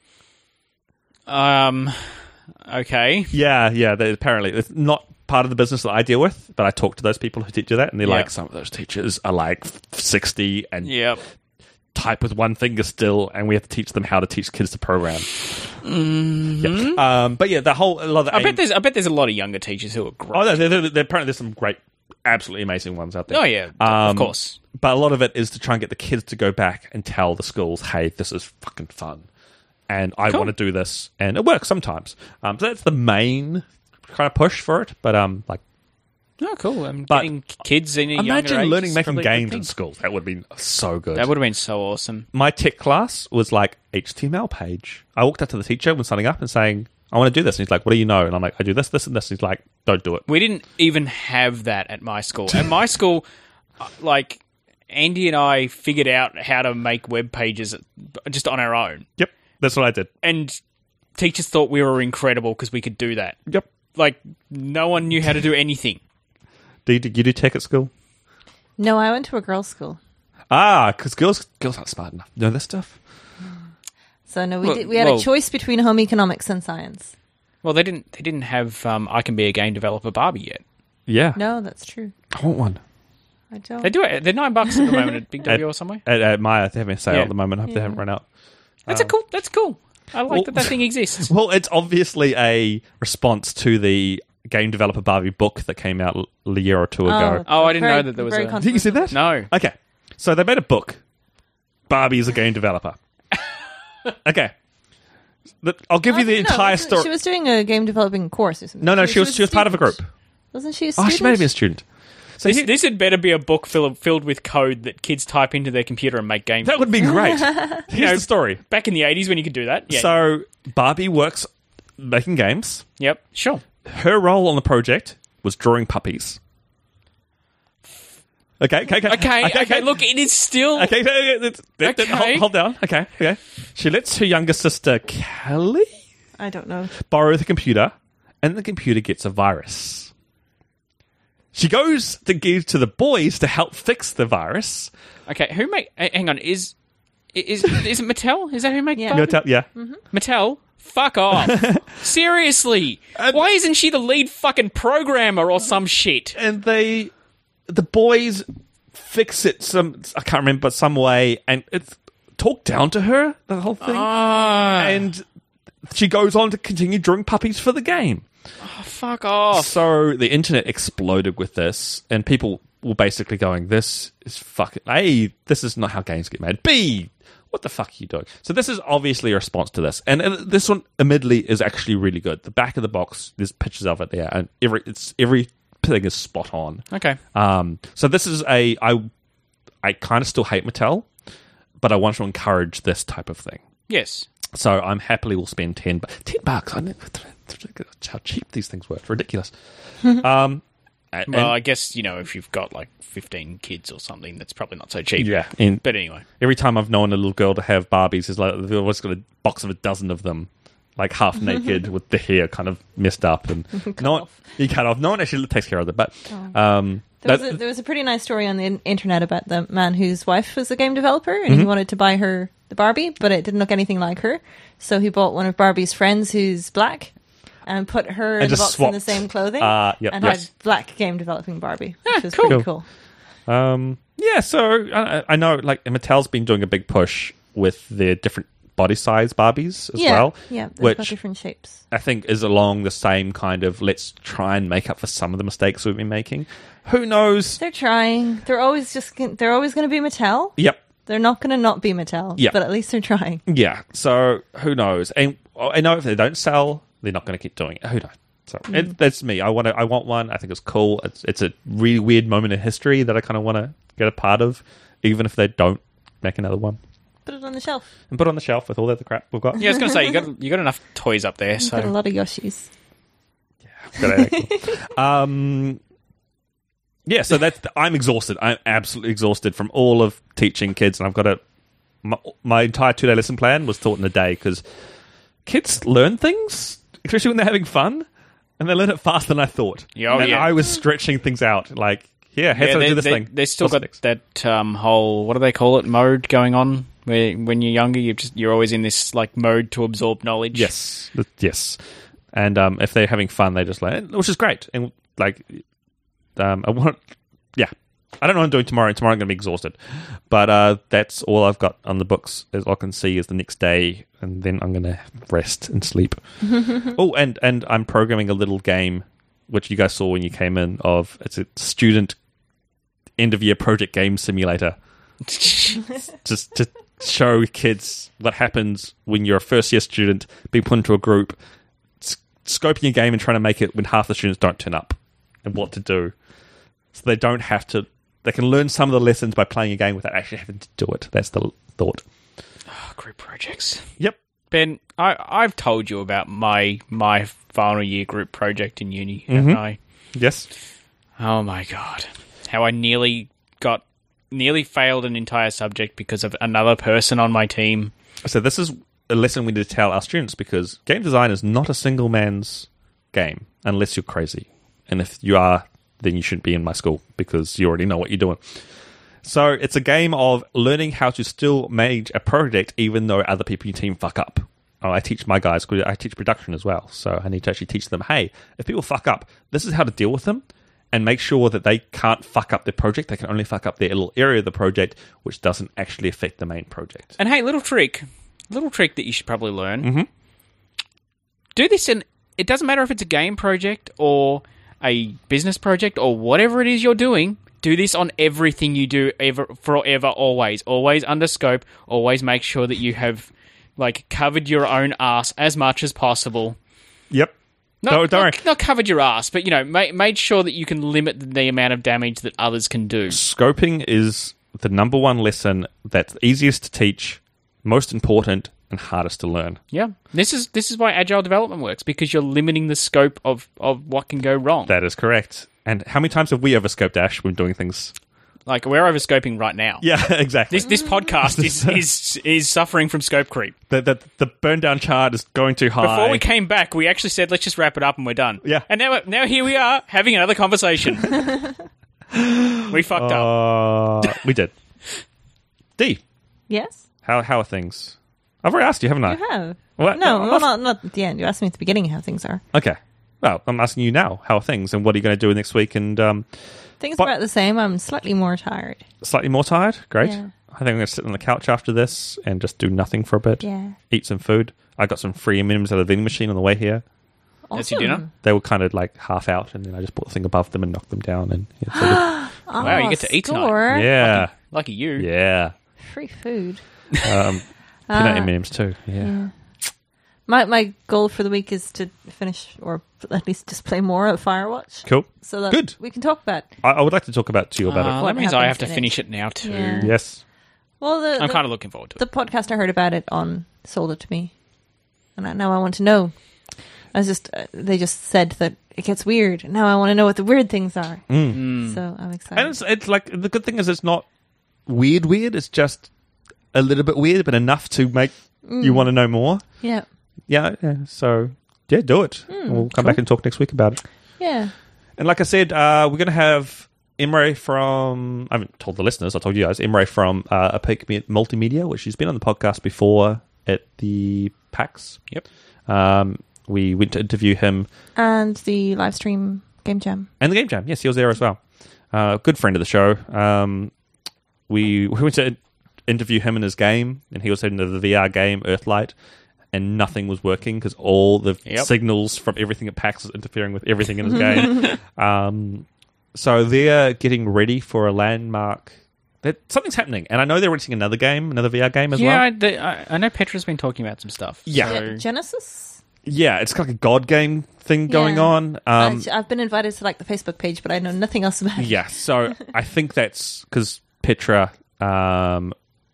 Um. Okay. Yeah, yeah. They, apparently, it's not part of the business that I deal with, but I talk to those people who teach you that, and they're Yeah. like, some of those teachers are like sixty and Yep. type with one finger still, and we have to teach them how to teach kids to program. Mm-hmm. Yep. Um, but yeah, the whole a lot of the I aim- bet there's I bet there's a lot of younger teachers who are great. oh, no, there, there, there, apparently there's some great, absolutely amazing ones out there. Oh, yeah, Um, of course. But a lot of it is to try and get the kids to go back and tell the schools, hey, this is fucking fun. And I Cool. want to do this. And it works sometimes. Um, so that's the main kind of push for it. But um, like, Oh, cool. I'm But getting kids in a younger imagine age learning is making probably a good games thing. in schools. That would be so good. That would have been so awesome. My tech class was like H T M L page. I walked up to the teacher when signing up and saying, I want to do this. And he's like, what do you know? And I'm like, I do this, this, and this. And he's like, don't do it. We didn't even have that at my school. At my school, uh, like Andy and I figured out how to make web pages just on our own, Yep. That's what I did. and teachers thought we were incredible because we could do that. Yep. Like no one knew how to do anything. Do you, did you do tech at school? No, I went to a girls' school. Ah, because girls, girls aren't smart enough to know this stuff. So no, we Well- did, we had well- a choice between home economics and science. Well, they didn't. They didn't have. Um, I can be a game developer Barbie yet. Yeah. No, that's true. I want one. I don't. They do it. They're nine bucks at the moment at Big W or somewhere. At, at Maya, they're having a sale Yeah. at the moment. I hope they haven't run out. That's a cool. That's cool. I like Well- that that thing exists. Well, it's obviously a response to the game developer Barbie book that came out l- a year or two ago. Oh, I didn't very- know that there was very a- Did you see that? No. Okay. So they made a book. Barbie is a game developer. Okay. The- I'll give you the Oh, No, entire wasn't- story. She was doing a game developing course or something. no, no, she was she was part of a student. group. Wasn't she a Oh, student? she may have been a student. So This, here- this had better be a book filled filled with code that kids type into their computer and make games. that would be great. Here's know, the story. Back in the eighties when you could do that. Yeah. So Barbie works making games. yep. Sure. Her role on the project was drawing puppies. Okay, okay, okay. Okay. Okay. Look, it is still. Okay, okay, okay, it's- th- th- Okay. Hold, hold down. Okay, okay. She lets her younger sister, Kelly, I don't know. borrow the computer, and the computer gets a virus. She goes to give to the boys to help fix the virus. Okay. Who make? h- Hang on. Is is is it Mattel? Is that who make? Yeah. You know, Barbie? tell- yeah. Mattel. Fuck off. Seriously. Why isn't she the lead fucking programmer or some shit? And they, the boys fix it some, I can't remember, but some way, and it's talk down to her, the whole thing. Ah, And she goes on to continue drawing puppies for the game. fuck off. So the internet exploded with this, and people were basically going, "This is fucking A. This is not how games get made. B. What the fuck are you doing?" So this is obviously a response to this, and uh, this one, admittedly, is actually really good. The back of the box, there's pictures of it there, and every it's everything is spot on. Okay. Um, so this is a I, I kind of still hate Mattel, but I want to encourage this type of thing. Yes. So I'm happily will spend ten, bu- ten bucks. I know how cheap these things were. It's ridiculous. um, and- Well, I guess, you know, if you've got like fifteen kids or something, that's probably not so cheap. yeah. And But anyway. every time I've known a little girl to have Barbies, is like they've always got a box of a dozen of them, like half naked with the hair kind of messed up and no one, off. you cut off. No one actually takes care of it, but um, There was, that- a, there was a pretty nice story on the in- internet about the man whose wife was a game developer and he wanted to buy her the Barbie, but it didn't look anything like her. So he bought one of Barbie's friends who's black and put her in the just box in swapped. the same clothing Uh, yep, and yes. had black game developing Barbie, which Ah, was cool. pretty cool. Um, yeah, so I, I know like Mattel's been doing a big push with their different body size Barbies as Yeah, well, yeah, they've got which different shapes. I think is along the same kind of let's try and make up for some of the mistakes we've been making. Who knows? They're trying. They're always just. gon- They're always going to be Mattel. Yep. They're not going to not be Mattel. Yeah. But at least they're trying. Yeah. So who knows? And I know if they don't sell, they're not going to keep doing it. Who knows? So Mm. it, that's me. I want to. I want one. I think it's cool. It's it's a really weird moment in history that I kind of want to get a part of, even if they don't make another one Put it on the shelf. and put it on the shelf with all the other crap we've got. Yeah, I was going to say, you got you got enough toys up there, Got a so. lot of Yoshis. Good idea. um, yeah, so that's I'm exhausted. I'm absolutely exhausted from all of teaching kids, and I've got a my, my entire two day lesson plan was taught in a day because kids learn things, especially when they're having fun, and they learn it faster than I thought. Yeah, oh, and yeah. I was stretching things out, like yeah, have Yeah, to they, do this they, thing. They still What's got next? that um, whole, what do they call it, mode going on, where when you're younger, you're, just, you're always in this like mode to absorb knowledge. Yes, th- yes, and um, if they're having fun, they just learn, which is great. And like, um, I want, yeah, I don't know what I'm doing tomorrow. Tomorrow I'm going to be exhausted, but uh, that's all I've got on the books. As I can see, is the next day, and then I'm going to rest and sleep. oh, and and I'm programming a little game, which you guys saw when you came in. Of it's a student end of year project game simulator. Just to show kids what happens when you're a first year student being put into a group, s- scoping a game and trying to make it when half the students don't turn up, and what to do, so they don't have to. They can learn some of the lessons by playing a game without actually having to do it. That's the thought. Oh, group projects. Yep. Ben, I, I've told you about my my final year group project in uni, haven't I? Yes. Oh my god. How I nearly got, nearly failed an entire subject because of another person on my team. So this is a lesson we need to tell our students, because game design is not a single man's game unless you're crazy. And if you are, then you shouldn't be in my school because you already know what you're doing. So it's a game of learning how to still manage a project even though other people in your team fuck up. oh, I teach my guys, I teach production as well. So I need to actually teach them, hey, if people fuck up, this is how to deal with them and make sure that they can't fuck up their project. They can only fuck up their little area of the project, which doesn't actually affect the main project. And hey, little trick, little trick that you should probably learn. Mm-hmm. Do this in, it doesn't matter if it's a game project or a business project or whatever it is you're doing. Do this on everything you do, ever, forever, always. Always under scope. Always make sure that you have, like, covered your own ass as much as possible. Yep. Not, don't, don't not, worry. not covered your ass, but, you know, ma- made sure that you can limit the amount of damage that others can do. Scoping is the number one lesson that's easiest to teach, most important, and hardest to learn. Yeah. This is this is why agile development works, because you're limiting the scope of, of what can go wrong. That is correct. And how many times have we overscoped, Ash, when doing things? Like, we're over-scoping right now. Yeah, exactly. This this podcast is, is is suffering from scope creep. The, the, the burn down chart is going too high. Before we came back, we actually said, let's just wrap it up and we're done. Yeah. And now now here we are, having another conversation. We fucked up. Uh, we did. D, Yes? how how are things? I've already asked you, haven't I? You have. Well, no, I'm well, ask- not, not at the end. You asked me at the beginning how things are. Okay. Well, I'm asking you now, how are things, and what are you going to do next week? And um, Things But- are about the same. I'm slightly more tired. slightly more tired? Great. Yeah. I think I'm going to sit on the couch after this and just do nothing for a bit. Yeah. Eat some food. I got some free M and M's out of the vending machine on the way here. Awesome. That's your dinner? They were kind of like half out, and then I just put the thing above them and knocked them down. And yeah, it's all good. Oh, Wow, you get to eat tonight. score. yeah, Lucky you. yeah. Free food. Um, peanut M and M's too. Yeah. Yeah. My my goal for the week is to finish, or at least just play more of Firewatch, Cool. so that Good. we can talk about. I, I would like to talk about to you about Uh, it. that What means I have to happens in finish it. it now too. Yeah. Yes. Well, the I'm the, kind of looking forward to the it. podcast I heard about it on sold it to me, and I, now I want to know. I was just uh, they just said that it gets weird. Now I want to know what the weird things are. Mm. So I'm excited. And it's, it's like, the good thing is it's not weird weird. It's just a little bit weird, but enough to make you want to know more. yeah, Yeah. yeah. So, yeah, do it. we'll come back and talk next week about it. yeah. And like I said, uh, we're going to have Emre from, I haven't told the listeners, I told you guys, Emre from uh, Opaque Multimedia, which she's been on the podcast before at the PAX. Yep. Um, we went to interview him. And the live stream game jam. And the Game Jam. Yes, he was there as well. Uh, good friend of the show. Um, we, we went to interview him in his game, and he was into the V R game, Earthlight, and nothing was working because all the Yep. signals from everything at PAX was interfering with everything in his game. Um, so they're getting ready for a landmark. That something's happening, and I know they're releasing another game, another V R game as Yeah, well. I, the, I, I know Petra's been talking about some stuff. Yeah. so- Yeah, Genesis. Yeah, it's like a God game thing going Yeah. on. Um, I- I've been invited to like the Facebook page, but I know nothing else about it. Yeah, so I think that's because Petra um,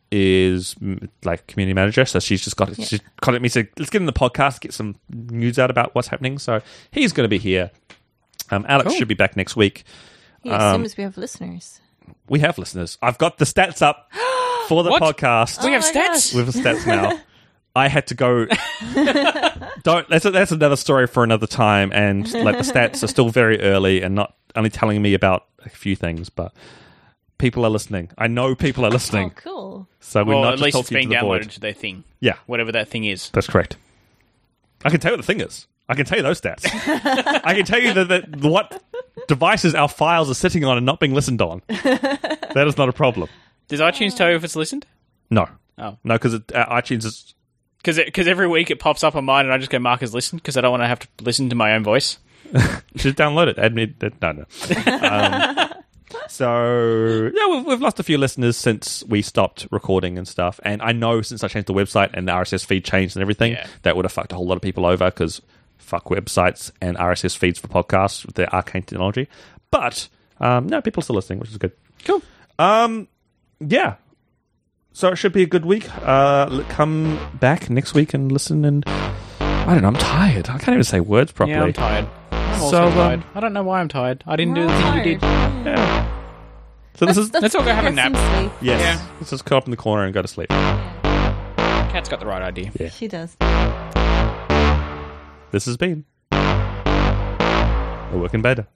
is mm, like community manager, so she's just got she's contacted me said, let's get in the podcast, get some news out about what's happening. So he's going to be here. Um, Alex Cool. should be back next week. Yeah, as soon Um, as we have listeners. We have listeners. I've got the stats up for the What? podcast. We have Oh my stats? We have stats now. I had to go. Don't. That's a, that's another story for another time. And like the stats are still very early and not only telling me about a few things, but people are listening. I know people are listening. Oh, cool. So we're Well, not at just least it's talking being to the downloaded void. to their thing. Yeah, Whatever that thing is. that's correct. I can tell you what the thing is. I can tell you those stats. I can tell you that, that what devices our files are sitting on and not being listened on. That is not a problem. Does iTunes tell you if it's listened? No. Oh. No, because uh, iTunes is... Because every week it pops up on mine and I just go mark as listened because I don't want to have to listen to my own voice. Just download it. Admit it. No, no. Um, so, yeah, we've, we've lost a few listeners since we stopped recording and stuff. And I know since I changed the website and the R S S feed changed and everything, Yeah. that would have fucked a whole lot of people over because fuck websites and R S S feeds for podcasts with their arcane technology. But, um, no, people are still listening, which is good. Cool. Um, yeah. So it should be a good week. Uh, l- come back next week and listen and... I don't know, I'm tired. I can't even say words properly. Yeah, I'm tired. I'm also So, um, tired. I don't know why I'm tired. I didn't do the thing you did. Yeah. So this is... Let's all go have a get nap. some sleep. Yes. Yeah. Let's just curl up in the corner and go to sleep. Cat's got the right idea. Yeah. She does. This has been a working beta.